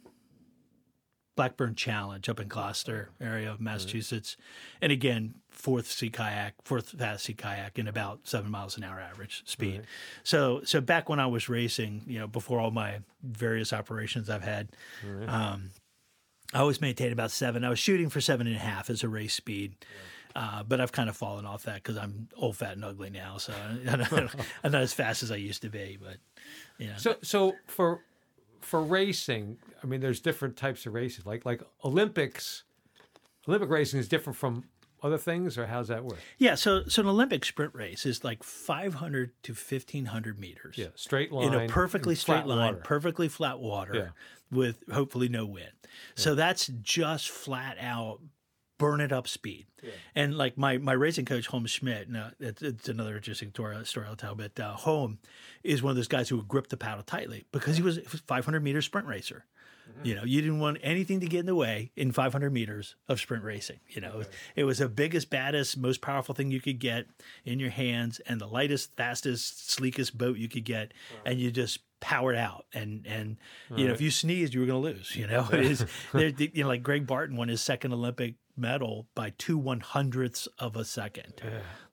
Blackburn Challenge up in Gloucester area of Massachusetts. Right. And again, fourth sea kayak, fourth fast sea kayak in about seven miles an hour average speed. Right. So so back when I was racing, you know, before all my various operations I've had, right. um, I always maintained about seven. I was shooting for seven and a half as a race speed. Yeah. Uh, but I've kind of fallen off that because I'm old, fat, and ugly now. So I'm not, I'm not as fast as I used to be. But you know. So, so for for racing, I mean, there's different types of races. Like like Olympics, Olympic racing is different from other things, or how's that work? Yeah. So so an Olympic sprint race is like five hundred to fifteen hundred meters. Yeah, straight line in a perfectly straight line, water. perfectly flat water, yeah. with hopefully no wind. Yeah. So that's just flat out. Burn it up speed. Yeah. And like my, my racing coach, Holmes Schmidt, now it's, it's another interesting story, story I'll tell, but uh, Holm is one of those guys who would grip the paddle tightly because he was a five hundred meter sprint racer. Mm-hmm. You know, you didn't want anything to get in the way in five hundred meters of sprint racing. You know, okay. it was the biggest, baddest, most powerful thing you could get in your hands and the lightest, fastest, sleekest boat you could get. Uh-huh. And you just powered out, and and you All know right. if you sneezed, you were going to lose. You know, it is you know like Greg Barton won his second Olympic medal by two one hundredths of a second. Yeah.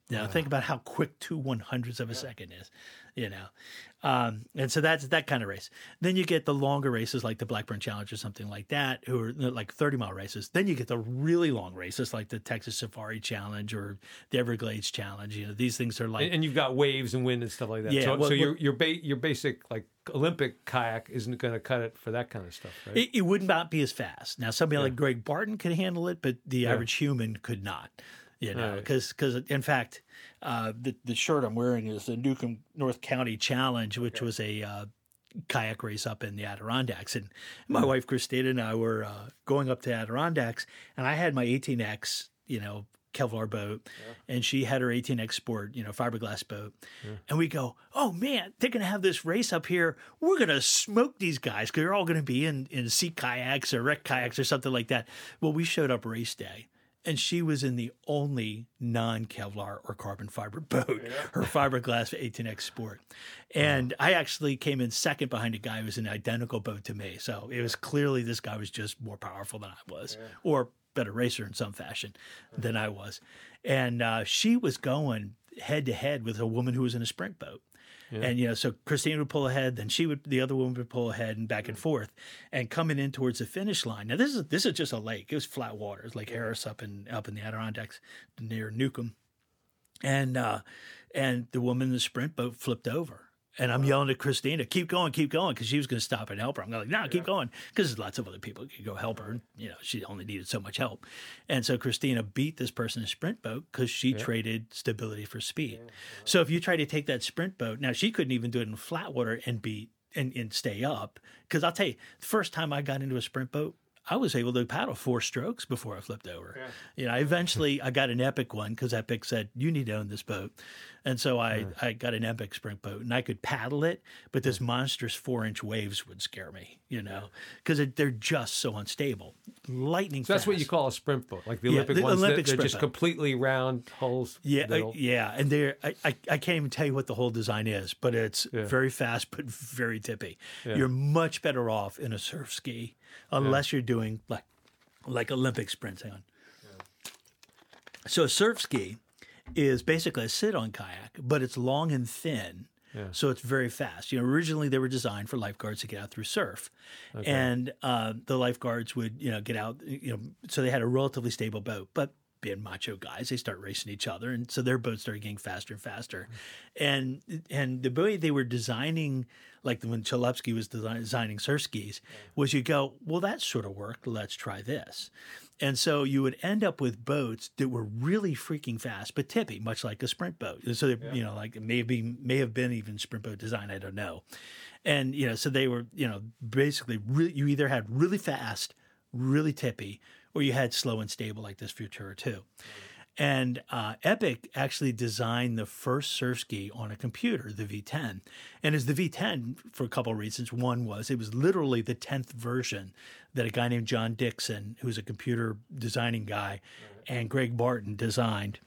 You know, wow. Think about how quick two one hundredths of a yeah. second is, you know. Um, and so that's that kind of race. Then you get the longer races like the Blackburn Challenge or something like that, who are like thirty mile races. Then you get the really long races like the Texas Safari Challenge or the Everglades Challenge. You know, these things are like, and, and you've got waves and wind and stuff like that. Yeah, so well, so your well, your ba- your basic like Olympic kayak isn't going to cut it for that kind of stuff, right? It, it would not be as fast. Now, somebody yeah. like Greg Barton could handle it, but the yeah. average human could not. You know, because right. because in fact, uh, the the shirt I'm wearing is the Newcomb North County Challenge, which okay. was a uh, kayak race up in the Adirondacks, and my mm. wife Christina and I were uh, going up to Adirondacks, and I had my eighteen X, you know, Kevlar boat, yeah. and she had her eighteen X Sport, you know, fiberglass boat, yeah. and we go, oh man, they're gonna have this race up here. We're gonna smoke these guys because they're all gonna be in in sea kayaks or wreck kayaks or something like that. Well, we showed up race day. And she was in the only non-Kevlar or carbon fiber boat, yeah. her fiberglass eighteen X Sport. And wow. I actually came in second behind a guy who was in an identical boat to me. So it was clearly this guy was just more powerful than I was, yeah. or better racer in some fashion yeah. than I was. And uh, she was going head-to-head with a woman who was in a sprint boat. Yeah. And, you know, so Christine would pull ahead, then she would, the other woman would pull ahead and back and forth and coming in towards the finish line. Now, this is, this is just a lake. It was flat water. It's Lake Harris up in, up in the Adirondacks near Newcomb. And, uh, and the woman in the sprint boat flipped over. And I'm yelling at Christina, keep going, keep going, because she was going to stop and help her. I'm like, no, keep going, because there's lots of other people who could go help her. And, you know, she only needed so much help. And so Christina beat this person in a sprint boat because she yeah. traded stability for speed. Yeah. So if you try to take that sprint boat, now she couldn't even do it in flat water and beat and, and stay up. Because I'll tell you, the first time I got into a sprint boat, I was able to paddle four strokes before I flipped over. Yeah. You know, eventually I got an Epic one because Epic said, you need to own this boat. And so I, yeah. I got an Epic sprint boat and I could paddle it, but this monstrous four inch waves would scare me, you know, because they're just so unstable. Lightning so that's fast. what you call a sprint boat, like the yeah, Olympic the ones. Olympic they're, they're sprint just boat. completely round hulls. Yeah, uh, yeah. And they're, I, I, I can't even tell you what the whole design is, but it's yeah. very fast, but very tippy. Yeah. You're much better off in a surf ski unless yeah. you're doing like, like Olympic sprints. Hang on. Yeah. So a surf ski is basically a sit-on kayak, but it's long and thin, yeah. so it's very fast. You know, originally they were designed for lifeguards to get out through surf, okay. and uh, the lifeguards would, you know, get out. You know, so they had a relatively stable boat, but being macho guys, they start racing each other, and so their boats started getting faster and faster, mm-hmm. and and the way they were designing, like when Chalupsky was design, designing surf skis, yeah. was you go, well, that sort of worked. Let's try this. And so you would end up with boats that were really freaking fast, but tippy, much like a sprint boat. So, yeah. you know, like maybe may have been even sprint boat design, I don't know. And, you know, so they were, you know, basically really, you either had really fast, really tippy, or you had slow and stable like this Futura two. And uh, Epic actually designed the first surf ski on a computer, the V ten. And it's the V ten for a couple of reasons. One was it was literally the tenth version that a guy named John Dixon, who's a computer designing guy, and Greg Barton designed.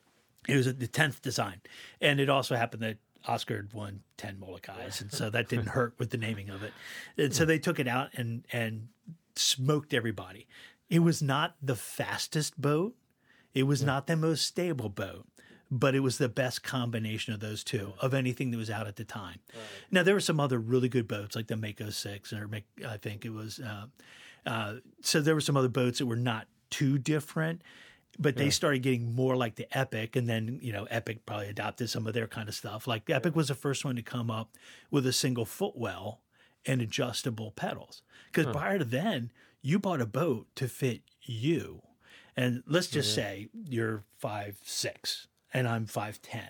It was the tenth design. And it also happened that Oscar had won ten Molokai, and so that didn't hurt with the naming of it. And so they took it out and and smoked everybody. It was not the fastest boat. It was yeah. not the most stable boat, but it was the best combination of those two of anything that was out at the time. Right. Now, there were some other really good boats like the Mako six, or I think it was. Uh, uh, so there were some other boats that were not too different, but they yeah. started getting more like the Epic, and then, you know, Epic probably adopted some of their kind of stuff. Like Epic yeah. was the first one to come up with a single footwell and adjustable pedals. Because huh. prior to then, you bought a boat to fit you. And let's just yeah. say you're five six and I'm five ten.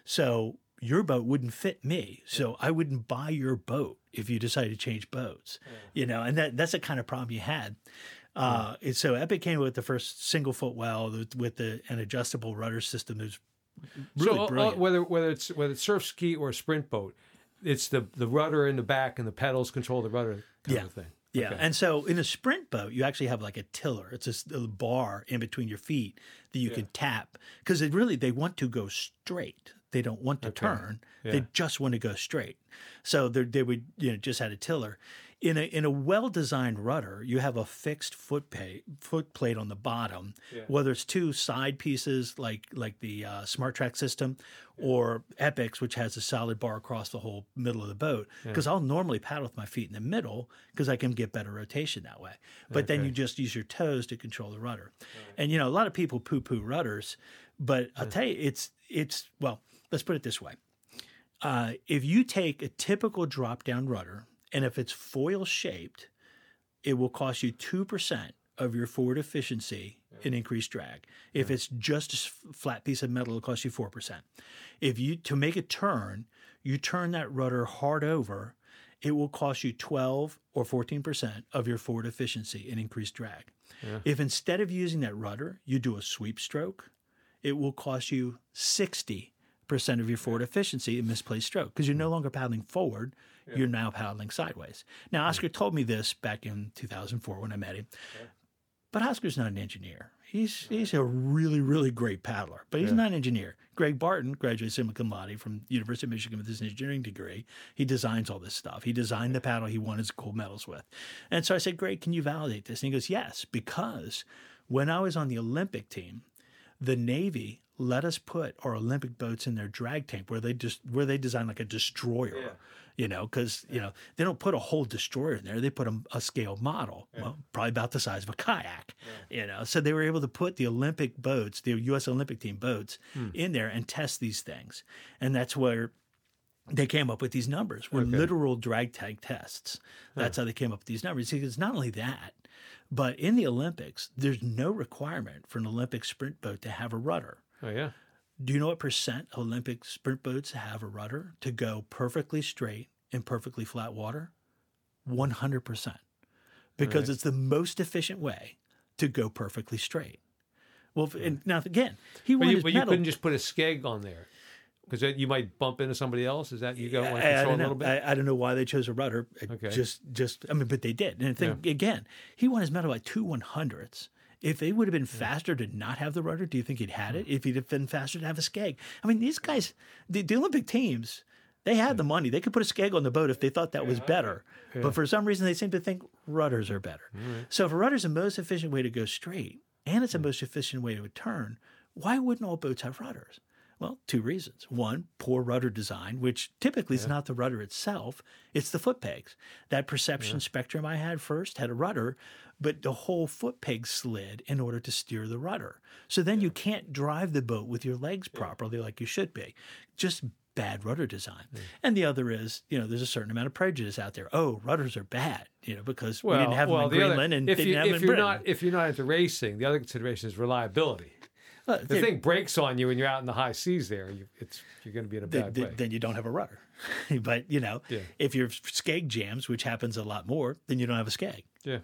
So your boat wouldn't fit me. So I wouldn't buy your boat if you decided to change boats, yeah. you know, and that that's the kind of problem you had. Uh, yeah. So Epic came with the first single footwell with, with the, an adjustable rudder system that was really so, brilliant. Uh, whether whether it's whether it's surf ski or a sprint boat, it's the, the rudder in the back and the pedals control the rudder kind yeah. of thing. Yeah, okay. And so in a sprint boat, you actually have like a tiller. It's a, a bar in between your feet that you yeah. can tap because they really they want to go straight. They don't want to okay. turn. Yeah. They just want to go straight. So they would, you know, just had a tiller. In a in a well-designed rudder, you have a fixed foot pay, foot plate on the bottom, Yeah. whether it's two side pieces like like the uh, Smart Track system, or Epix, which has a solid bar across the whole middle of the boat. Because I'll normally paddle with my feet in the middle because I can get better rotation that way. But then Okay. you just use your toes to control the rudder. And you know, a lot of people poo-poo rudders, but I'll tell you, it's it's well, let's put it this way: uh, if you take a typical drop-down rudder, and if it's foil shaped, it will cost you two percent of your forward efficiency in increased drag. If it's just a s- flat piece of metal, it'll cost you four percent. If you, to make a turn, you turn that rudder hard over, it will cost you twelve or fourteen percent of your forward efficiency in increased drag. Yeah. If instead of using that rudder, you do a sweep stroke, it will cost you sixty percent of your forward efficiency in misplaced stroke because you're no longer paddling forward, you're now paddling sideways. Now, Oscar told me this back in two thousand four when I met him, but Oscar's not an engineer. He's he's a really, really great paddler, but he's Yeah. not an engineer. Greg Barton graduated summa cum laude from University of Michigan with his engineering degree. He designs all this stuff. He designed the paddle he won his gold medals with. And so I said, Greg, can you validate this? And he goes, yes, because when I was on the Olympic team, the Navy let us put our Olympic boats in their drag tank where they just where they design like a destroyer. Yeah. You know, because you know they don't put a whole destroyer in there; they put a, a scale model, well, probably about the size of a kayak. You know, so they were able to put the Olympic boats, the U S Olympic team boats, in there and test these things, and that's where they came up with these numbers. Were Okay. literal drag tank tests. That's how they came up with these numbers. Because not only that, but in the Olympics, there's no requirement for an Olympic sprint boat to have a rudder. Oh yeah. Do you know what percent Olympic sprint boats have a rudder to go perfectly straight in perfectly flat water? one hundred percent. Because Right. it's the most efficient way to go perfectly straight. Well, and now again, he But won you, his but you medal. couldn't just put a skeg on there because you might bump into somebody else. Is that you go want to I, I control a don't know. little bit? I, I don't know why they chose a rudder. It Okay. Just, just I mean, but they did. And I think again, he won his medal by two one hundredths. If it would have been faster to not have the rudder, do you think he'd had it? If he'd have been faster to have a skeg, I mean, these guys, the, the Olympic teams, they had the money. They could put a skeg on the boat if they thought that was better. But for some reason, they seem to think rudders are better. So if a rudder's the most efficient way to go straight, and it's the most efficient way to turn, why wouldn't all boats have rudders? Well, two reasons. One, poor rudder design, which typically is not the rudder itself, it's the foot pegs. That perception spectrum I had first had a rudder, but the whole foot peg slid in order to steer the rudder. So then you can't drive the boat with your legs properly like you should be. Just bad rudder design. And the other is, you know, there's a certain amount of prejudice out there. Oh, rudders are bad, you know, because we didn't have them in the other- Greenland and if didn't you, have them if in you're Britain. not if you're not into racing, the other consideration is reliability. Well, The they- thing breaks on you when you're out in the high seas. There, you, it's you're going to be in a th- bad th- way. then you don't have a rudder. But, you know, Yeah. if your skeg jams, which happens a lot more, then you don't have a skeg. yeah.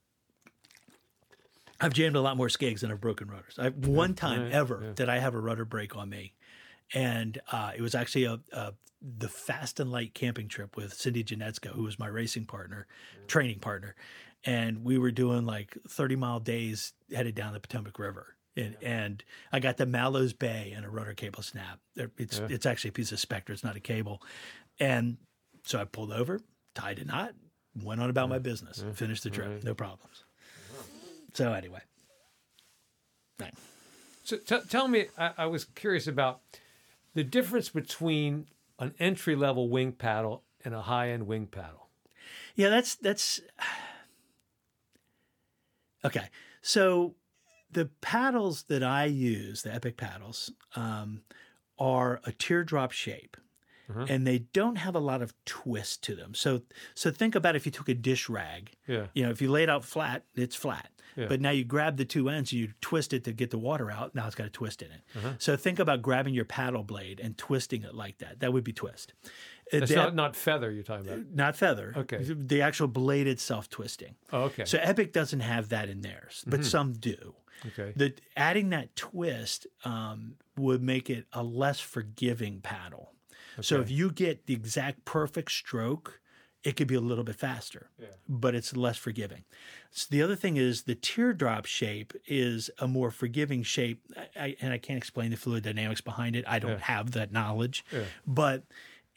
I've jammed a lot more skegs than I've broken rudders. I, one time right, ever yeah. did I have a rudder break on me. And uh, it was actually a, a the fast and light camping trip with Cindy Janetska, who was my racing partner, training partner. And we were doing like thirty mile days headed down the Potomac River. And, and I got to Mallows Bay and a rudder cable snap. There- It's Yeah. it's actually a piece of Spectre. It's not a cable. And so I pulled over, tied a knot, went on about my business, finished the trip, Right. no problems. So anyway, right. So t- tell me, I, I was curious about the difference between an entry level wing paddle and a high end wing paddle. Yeah, that's that's okay. So the paddles that I use, the Epic paddles, um, are a teardrop shape, and they don't have a lot of twist to them. So so think about if you took a dish rag. Yeah. You know, if you lay it out flat, it's flat. Yeah. But now you grab the two ends and you twist it to get the water out. Now it's got a twist in it. Uh-huh. So think about grabbing your paddle blade and twisting it like that. That would be twist. Uh, That's the- not, not feather you're talking about. not feather. Okay. The actual blade itself twisting. Oh, okay. So Epic doesn't have that in theirs, but some do. okay. The adding that twist um, would make it a less forgiving paddle. So Okay. if you get the exact perfect stroke, it could be a little bit faster, Yeah. but it's less forgiving. So the other thing is the teardrop shape is a more forgiving shape, I, I, and I can't explain the fluid dynamics behind it. I don't Yeah. have that knowledge, Yeah. but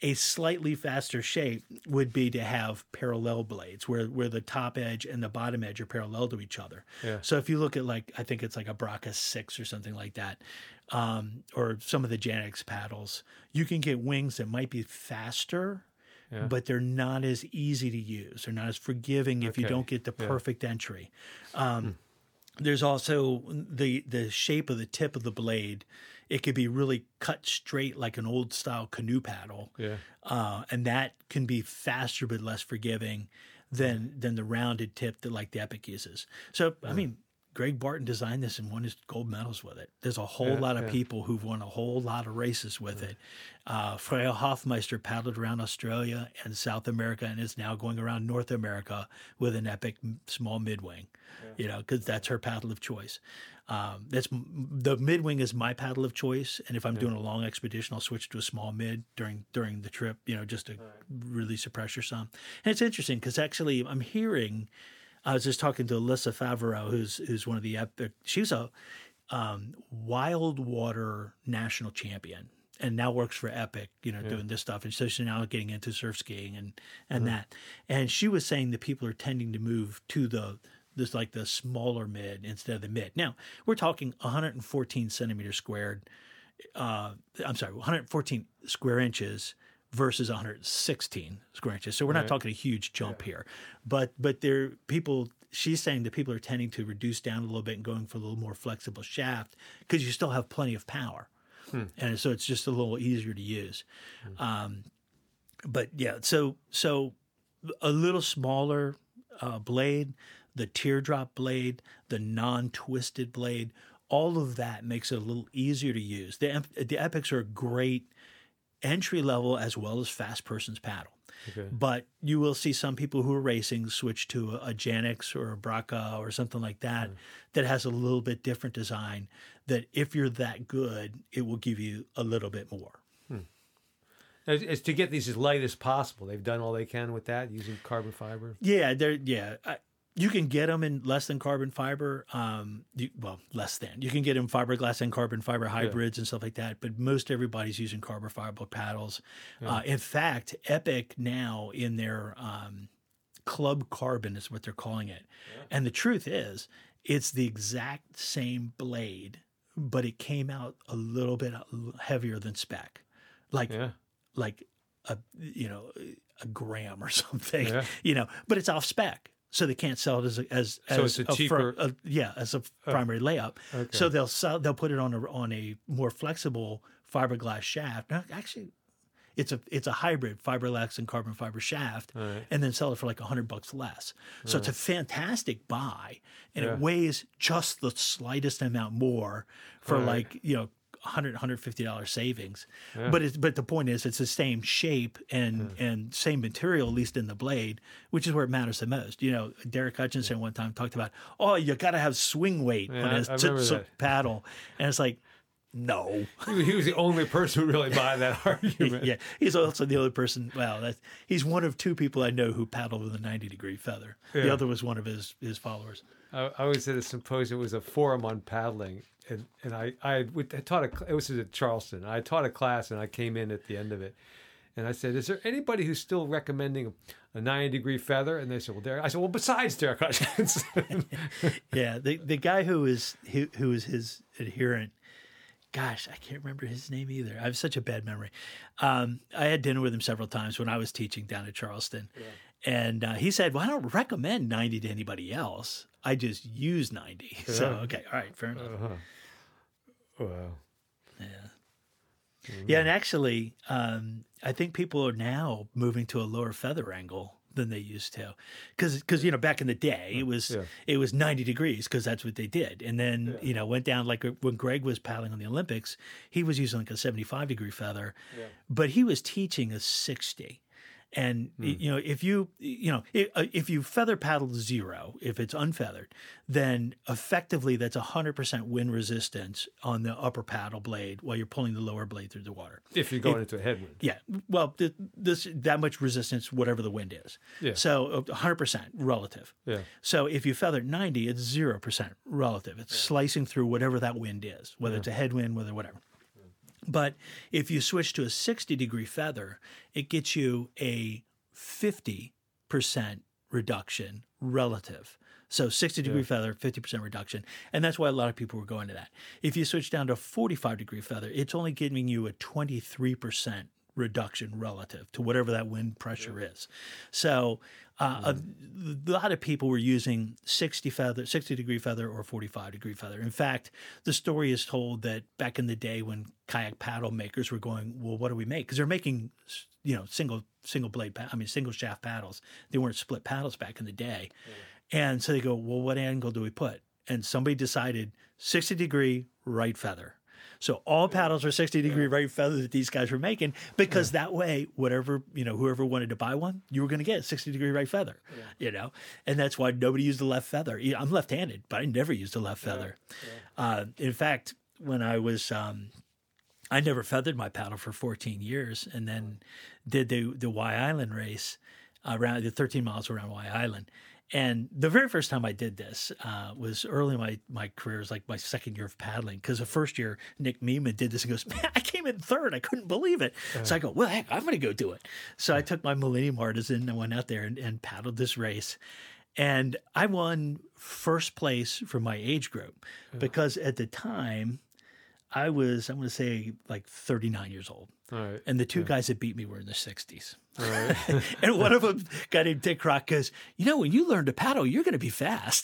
A slightly faster shape would be to have parallel blades where, where the top edge and the bottom edge are parallel to each other. Yeah. So if you look at like, I think it's like a Braca six or something like that, um, or some of the Janix paddles, you can get wings that might be faster, yeah. but they're not as easy to use. They're not as forgiving if okay. you don't get the perfect yeah. entry. Um, hmm. There's also the the shape of the tip of the blade. It could be really cut straight like an old style canoe paddle. Yeah. Uh, and that can be faster but less forgiving than than the rounded tip that like the Epic uses. So, yeah. I mean, Greg Barton designed this and won his gold medals with it. There's a whole yeah, lot of yeah. people who've won a whole lot of races with yeah. it. Uh, Freya Hofmeister paddled around Australia and South America and is now going around North America with an Epic small midwing, yeah. you know, because that's her paddle of choice. Um, that's the midwing is my paddle of choice, and if I'm yeah. doing a long expedition, I'll switch to a small mid during during the trip, you know, just to right. release the pressure some. And it's interesting because actually I'm hearing. I was just talking to Alyssa Favreau, who's who's one of the Epic. She was a um, wild water national champion, and now works for Epic, you know, yeah. doing this stuff. And so she's now getting into surf skiing and and mm-hmm. that. And she was saying that people are tending to move to the this like the smaller mid instead of the mid. Now we're talking one hundred fourteen centimeters squared. Uh, I'm sorry, one hundred fourteen square inches. Versus one hundred sixteen square inches. So we're not right. talking a huge jump yeah. here. But but there people she's saying that people are tending to reduce down a little bit and going for a little more flexible shaft because you still have plenty of power. Hmm. And so it's just a little easier to use. Hmm. Um, but yeah, so so a little smaller uh, blade, the teardrop blade, the non-twisted blade, all of that makes it a little easier to use. The the Epics are great entry level as well as fast person's paddle. Okay. But you will see some people who are racing switch to a, a Janix or a Braca or something like that mm. that has a little bit different design that if you're that good, it will give you a little bit more. Hmm. It's, it's to get these as light as possible. They've done all they can with that using carbon fiber. Yeah, they're yeah. I, You can get them in less than carbon fiber. Um, you, well, less than. You can get them fiberglass and carbon fiber hybrids yeah. and stuff like that. But most everybody's using carbon fiber paddles. Yeah. Uh, in fact, Epic now in their um, Club Carbon is what they're calling it. Yeah. And the truth is, it's the exact same blade, but it came out a little bit heavier than spec, like yeah. like a you know a gram or something. Yeah. You know, but it's off spec. So they can't sell it as a, as so as it's a cheaper a, a, yeah as a primary oh, layup. Okay. So they'll sell they'll put it on a on a more flexible fiberglass shaft. Now, actually, it's a it's a hybrid fiberglass and carbon fiber shaft, right. and then sell it for like a hundred bucks less. So right. it's a fantastic buy, and yeah. it weighs just the slightest amount more for right. like you know. one hundred, one hundred fifty dollars savings. Yeah. But it's, but the point is it's the same shape and, yeah. and same material, at least in the blade, which is where it matters the most. You know, Derek Hutchinson one time talked about, oh, you got to have swing weight yeah, on his t- t- paddle. And it's like, no. He was the only person who really buy that argument. Yeah, he's also the only person, well, that's, he's one of two people I know who paddle with a ninety degree feather. Yeah. The other was one of his, his followers. I, I was at a symposium, it was a forum on paddling. And and I, I, I taught a, it was at Charleston. I taught a class and I came in at the end of it. And I said, is there anybody who's still recommending a ninety degree feather? And they said, well, Derek. I said, well, besides Derek Hutchinson. Yeah, the the guy who is who, who is his adherent, gosh, I can't remember his name either. I have such a bad memory. Um, I had dinner with him several times when I was teaching down at Charleston. Yeah. And uh, he said, well, I don't recommend ninety to anybody else. I just use ninety. Yeah. So, okay, all right, fair enough. Uh-huh. Wow. Yeah. Mm-hmm. Yeah, and actually, um, I think people are now moving to a lower feather angle than they used to, because because you know back in the day it was yeah. it was ninety degrees because that's what they did, and then yeah. you know went down like when Greg was paddling on the Olympics, he was using like a seventy-five degree feather, yeah. but he was teaching a sixty. And, hmm. you know, if you, you know, if you feather paddle zero, if it's unfeathered, then effectively that's one hundred percent wind resistance on the upper paddle blade while you're pulling the lower blade through the water. If you're going if, into a headwind. Yeah. Well, th- this that much resistance, whatever the wind is. Yeah. So one hundred percent relative. Yeah. So if you feather ninety, it's zero percent relative. It's yeah. slicing through whatever that wind is, whether yeah. it's a headwind, whether whatever. But if you switch to a sixty degree feather, it gets you a fifty percent reduction relative. So sixty degree yeah. feather, fifty percent reduction. And that's why a lot of people were going to that. If you switch down to forty-five degree feather, it's only giving you a twenty-three percent reduction relative to whatever that wind pressure yeah. is. So uh, mm. a, a lot of people were using sixty feather, sixty degree feather or forty-five degree feather. In fact, the story is told that back in the day when kayak paddle makers were going, well, what do we make? Because they're making, you know, single single blade, I mean, single shaft paddles. They weren't split paddles back in the day. Yeah. And so they go, well, what angle do we put? And somebody decided sixty degree right feather. So all paddles are sixty degree right feather that these guys were making, because yeah. that way, whatever, you know, whoever wanted to buy one, you were going to get a sixty degree right feather, yeah. you know, and that's why nobody used the left feather. I'm left-handed, but I never used a left yeah. feather. Yeah. Uh, in fact, when I was, um, I never feathered my paddle for fourteen years, and then did the, the Y Island race around the thirteen miles around Y Island. And the very first time I did this uh, was early in my, my career. It was like my second year of paddling, because the first year Nick Meeman did this and goes, man, I came in third. I couldn't believe it. Uh, so I go, well, heck, I'm going to go do it. So I took my Millennium Artisan and went out there and, and paddled this race. And I won first place for my age group, because at the time I was, I'm going to say like thirty-nine years old. All right. And the two yeah. guys that beat me were in their sixties. All right. And one of them, a guy named Dick Rock, goes, you know, when you learn to paddle, you're going to be fast.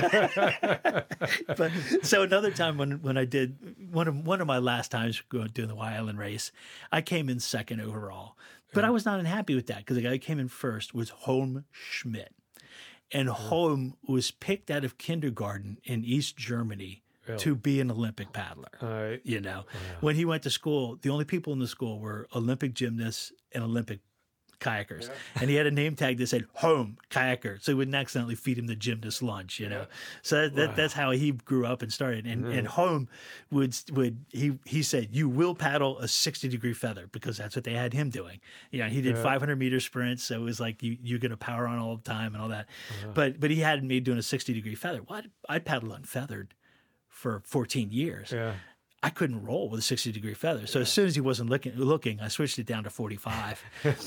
But so another time when, when I did one of one of my last times going doing the Y Island race, I came in second overall. But yeah. I was not unhappy with that, because the guy who came in first was Holm Schmidt. And yeah. Holm was picked out of kindergarten in East Germany to be an Olympic paddler. All right. You know, yeah. when he went to school, the only people in the school were Olympic gymnasts and Olympic kayakers. Yeah. And he had a name tag that said home kayaker, so he wouldn't accidentally feed him the gymnast lunch, you know. Yeah. So that, that wow. that's how he grew up and started. And mm-hmm. and home would would he he said, you will paddle a sixty degree feather, because that's what they had him doing. You know, he did yeah. five hundred meter sprints, so it was like you you're going to power on all the time and all that. Uh-huh. But but he had me doing a sixty degree feather. Well, I, I paddled unfeathered for fourteen years. Yeah. I couldn't roll with a sixty degree feather. So yeah. as soon as he wasn't looking, looking, I switched it down to forty-five,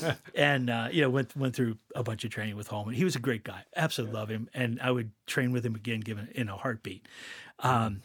and uh, you know went went through a bunch of training with Holman. He was a great guy, absolutely yeah. love him, and I would train with him again, given in a heartbeat. Um,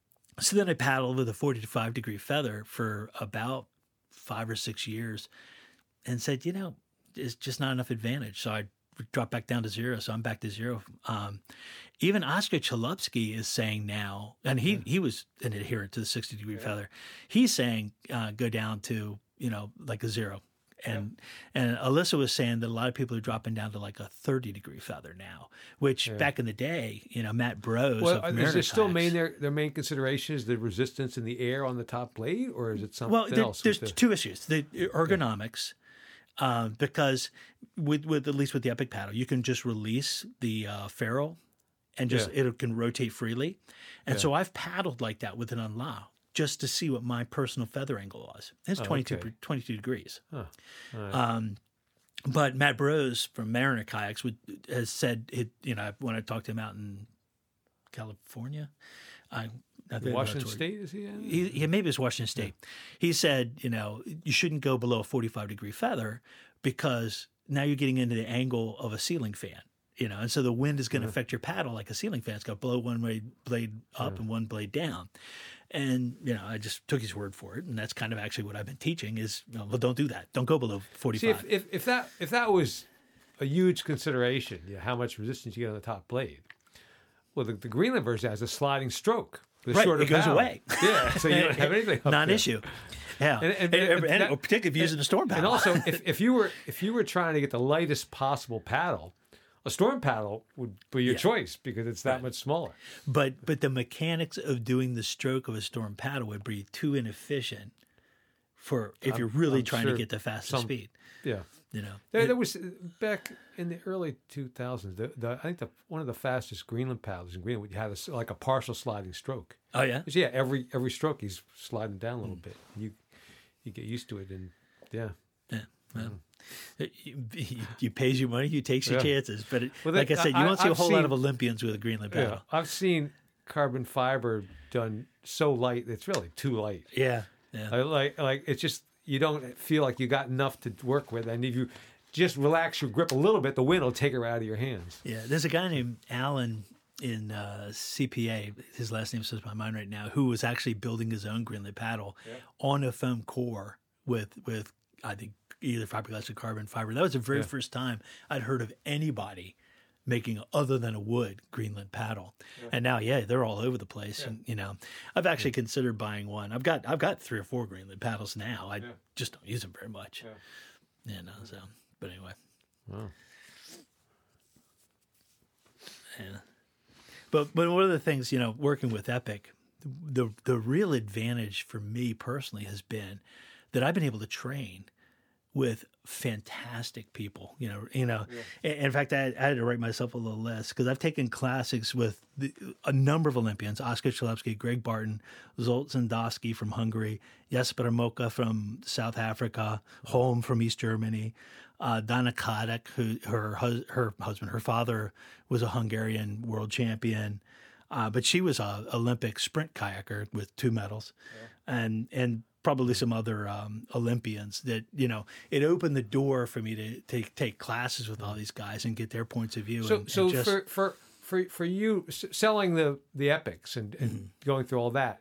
so then I paddled with a forty-five degree feather for about five or six years, and said, you know, it's just not enough advantage. So I dropped back down to zero. So I'm back to zero. Um, even Oscar Chalupsky is saying now, and he, he was an adherent to the sixty degree yeah. feather. He's saying uh, go down to, you know, like a zero. And yeah. and Alyssa was saying that a lot of people are dropping down to like a thirty degree feather now, which yeah. back in the day, you know, Matt Bros. Well, of is it still Kayaks, main their their main consideration is the resistance in the air on the top blade, or is it something well, there, else? There's the... two issues: the ergonomics. Yeah. Um, because with with at least with the Epic paddle, you can just release the uh, ferrule, and just yeah. it can rotate freely. And yeah. so I've paddled like that with an unlock, just to see what my personal feather angle was. It's oh, twenty-two, okay. twenty-two degrees. Huh. Right. Um, but Matt Bros from Mariner Kayaks would, has said, it, you know, when I talked to him out in California, I, I Washington State, is he in? He, he, maybe it's Washington State. Yeah. He said, you know, you shouldn't go below a forty-five degree feather, because now you're getting into the angle of a ceiling fan. You know, and so the wind is going to yeah. affect your paddle like a ceiling fan. It's got to blow one blade, blade up yeah. and one blade down. And, you know, I just took his word for it. And that's kind of actually what I've been teaching is, you know, well, don't do that. Don't go below forty-five. See, if, if, if, that, if that was a huge consideration, you know, how much resistance you get on the top blade, well, the, the Greenland version has a sliding stroke. The right, it goes paddle. away. Yeah, so you don't have anything up Non-issue. There. Yeah, and, and, and, and, and, and particularly if you're using a storm paddle. And also, if, if you were if you were trying to get the lightest possible paddle, a storm paddle would be your yeah. choice, because it's that right. much smaller. But but the mechanics of doing the stroke of a storm paddle would be too inefficient for if I'm, you're really I'm trying sure to get the fastest some, speed. Yeah. You know, there, it, there was back in the early two thousands. The, the, I think the one of the fastest Greenland paddlers in Greenland had a, like a partial sliding stroke. Oh yeah, yeah. Every every stroke he's sliding down a little mm. bit. You you get used to it, and yeah, yeah. Well, mm. you, you pays your money, you takes your yeah. chances. But it, well, like I said, you I, won't see I've a whole seen, lot of Olympians with a Greenland paddle. Yeah, I've seen carbon fiber done so light it's really too light. Yeah. Yeah. Like, like, like it's just you don't feel like you got enough to work with, and if you just relax your grip a little bit, the wind will take her out of your hands. Yeah, there's a guy named Alan in uh, C P A. His last name slips my mind right now. Who was actually building his own Greenland paddle Yeah. on a foam core with with I think either fiberglass or carbon fiber. That was the very Yeah. first time I'd heard of anybody making other than a wood Greenland paddle. Yeah. And now, yeah, they're all over the place. Yeah. And you know, I've actually considered buying one. I've got I've got three or four Greenland paddles now. I Yeah. just don't use them very much. Yeah. You know, so but anyway. Wow. Yeah. But but one of the things, you know, working with Epic, the the real advantage for me personally has been that I've been able to train with fantastic people. You know, you know. Yeah. In fact, I had, I had to write myself a little list because I've taken classes with the, a number of Olympians: Oskar Chalupsky, Greg Barton, Zsolt Zendowski from Hungary, Jesper Moka from South Africa, Holm from East Germany. Uh, Dana Kadek, who her hus- her husband, her father was a Hungarian world champion, uh, but she was a Olympic sprint kayaker with two medals, yeah. and and probably some other um, Olympians. That you know, it opened the door for me to take take classes with all these guys and get their points of view. So and, so and just, for for for for you s- selling the the epics and, and mm-hmm. going through all that.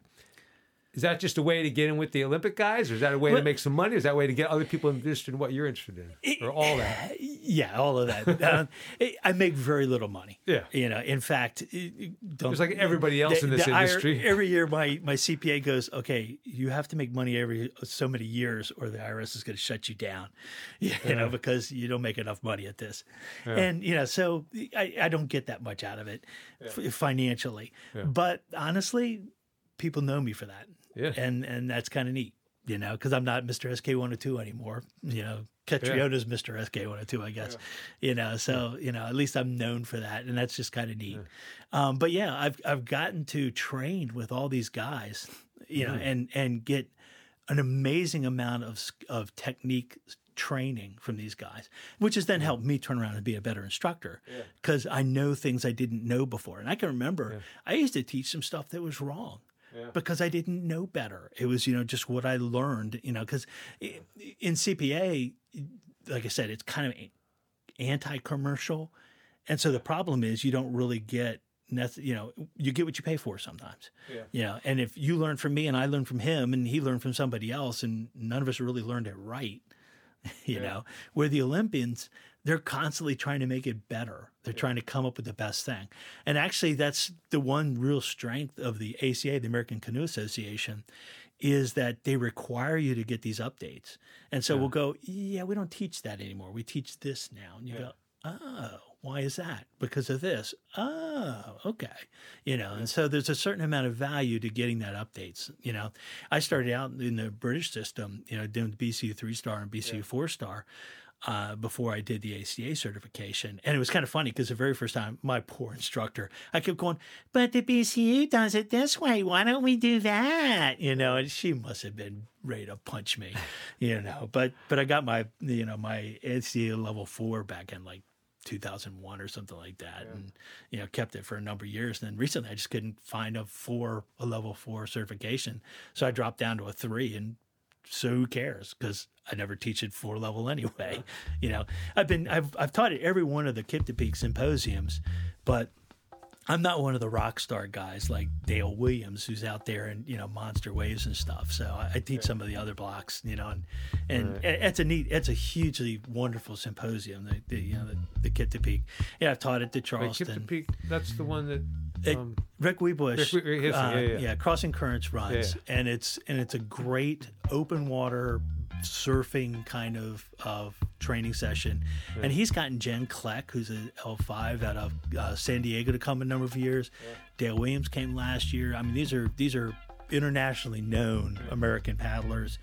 Is that just a way to get in with the Olympic guys, or is that a way well, to make some money? Or is that a way to get other people interested in what you're interested in, or all that? Yeah, all of that. um, I make very little money. Yeah, you know. In fact, don't, it's like everybody else the, in this the, industry. I, every year, my my C P A goes, okay, you have to make money every so many years, or the I R S is going to shut you down. You yeah. know, because you don't make enough money at this, yeah. and you know, so I, I don't get that much out of it yeah. f- financially. Yeah. But honestly, people know me for that. Yeah. And and that's kind of neat, you know, because I'm not Mister S K one oh two anymore. You know, Catriona's yeah. Mister S K one oh two, I guess. Yeah. You know, so, you know, at least I'm known for that. And that's just kind of neat. Yeah. Um, but yeah, I've I've gotten to train with all these guys, you know, mm. and, and get an amazing amount of of technique training from these guys, which has then helped me turn around and be a better instructor because yeah. I know things I didn't know before. And I can remember yeah. I used to teach some stuff that was wrong. Yeah. Because I didn't know better. It was, you know, just what I learned, you know, because in C P A, like I said, it's kind of anti-commercial. And so the problem is you don't really get, you know, you get what you pay for sometimes. Yeah. You know, and if you learn from me and I learn from him and he learned from somebody else and none of us really learned it right, you yeah. know, where the Olympians, they're constantly trying to make it better. They're yeah. trying to come up with the best thing. And actually, that's the one real strength of the A C A, the American Canoe Association, is that they require you to get these updates. And so yeah. we'll go, yeah, we don't teach that anymore. We teach this now. And you yeah. go, oh, why is that? Because of this. Oh, okay. You know, yeah. and so there's a certain amount of value to getting that updates. You know, I started out in the British system, you know, doing the B C U three-star and B C U yeah. four-star. Uh, before I did the A C A certification. And it was kind of funny because the very first time, my poor instructor, I kept going, but the B C U does it this way. Why don't we do that? You know, and she must have been ready to punch me, you know. But but I got my, you know, my A C A level four back in like two thousand one or something like that. Yeah. And, you know, kept it for a number of years. And then recently I just couldn't find a four, a level four certification. So I dropped down to a three, and so who cares? Because I never teach it four level anyway. You know, I've been I've I've taught at every one of the Kip to Peak symposiums, but I'm not one of the rock star guys like Dale Williams, who's out there and, you know, monster waves and stuff. So I, I teach yeah. some of the other blocks, you know, and and right. it's a neat, it's a hugely wonderful symposium. The, the you know the, the Kip to Peak. Yeah, I've taught it to Charleston. Wait, Kip to Peak, that's the one that. Um, Rick Webush, Rick, Rick, uh, yeah, yeah. yeah, Crossing Currents runs, yeah. and it's and it's a great open water surfing kind of of training session. Yeah. And he's gotten Jen Kleck, who's an L five out of uh, San Diego, to come a number of years. Yeah. Dale Williams came last year. I mean, these are these are internationally known yeah. American paddlers.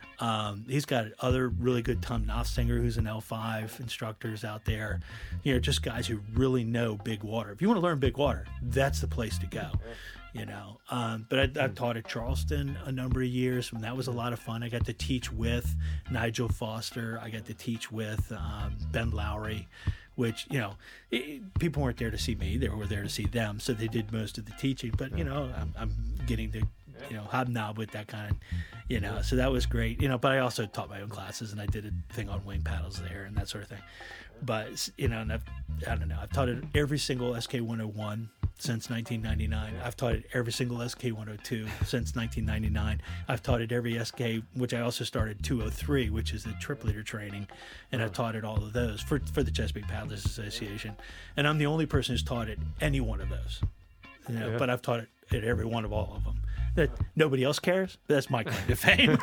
Um, he's got other really good, Tom Knopfsinger, who's an L five instructors out there. You know, just guys who really know big water. If you want to learn big water, that's the place to go. You know, um, but I, I've taught at Charleston a number of years, and that was a lot of fun. I got to teach with Nigel Foster. I got to teach with um, Ben Lowry, which, you know, it, people weren't there to see me. They were there to see them, so they did most of the teaching. But, you know, I'm, I'm getting to you know, hobnob with that kind of, you know, so that was great, you know, but I also taught my own classes and I did a thing on wing paddles there and that sort of thing. But, you know, and I've, I don't know, I've taught it every single S K one oh one since nineteen ninety-nine. I've taught it every single S K one oh two since nineteen ninety-nine. I've taught it every S K, which I also started two oh three, which is the trip leader training, and I've taught it all of those for for the Chesapeake Paddlers Association. And I'm the only person who's taught it any one of those. You know, yeah. But I've taught it at every one of all of them. That nobody else cares. But that's my claim to fame.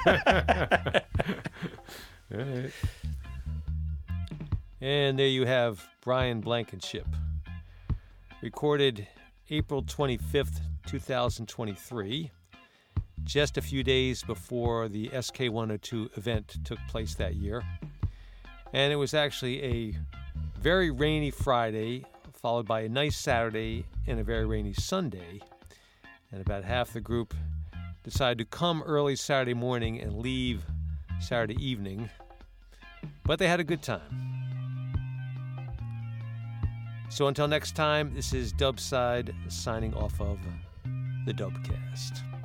All right. And there you have Brian Blankenship. Recorded April twenty-fifth, twenty twenty-three, just a few days before the S K one oh two event took place that year. And it was actually a very rainy Friday, followed by a nice Saturday and a very rainy Sunday. And about half the group decided to come early Saturday morning and leave Saturday evening. But they had a good time. So until next time, this is Dubside signing off of the Dubcast.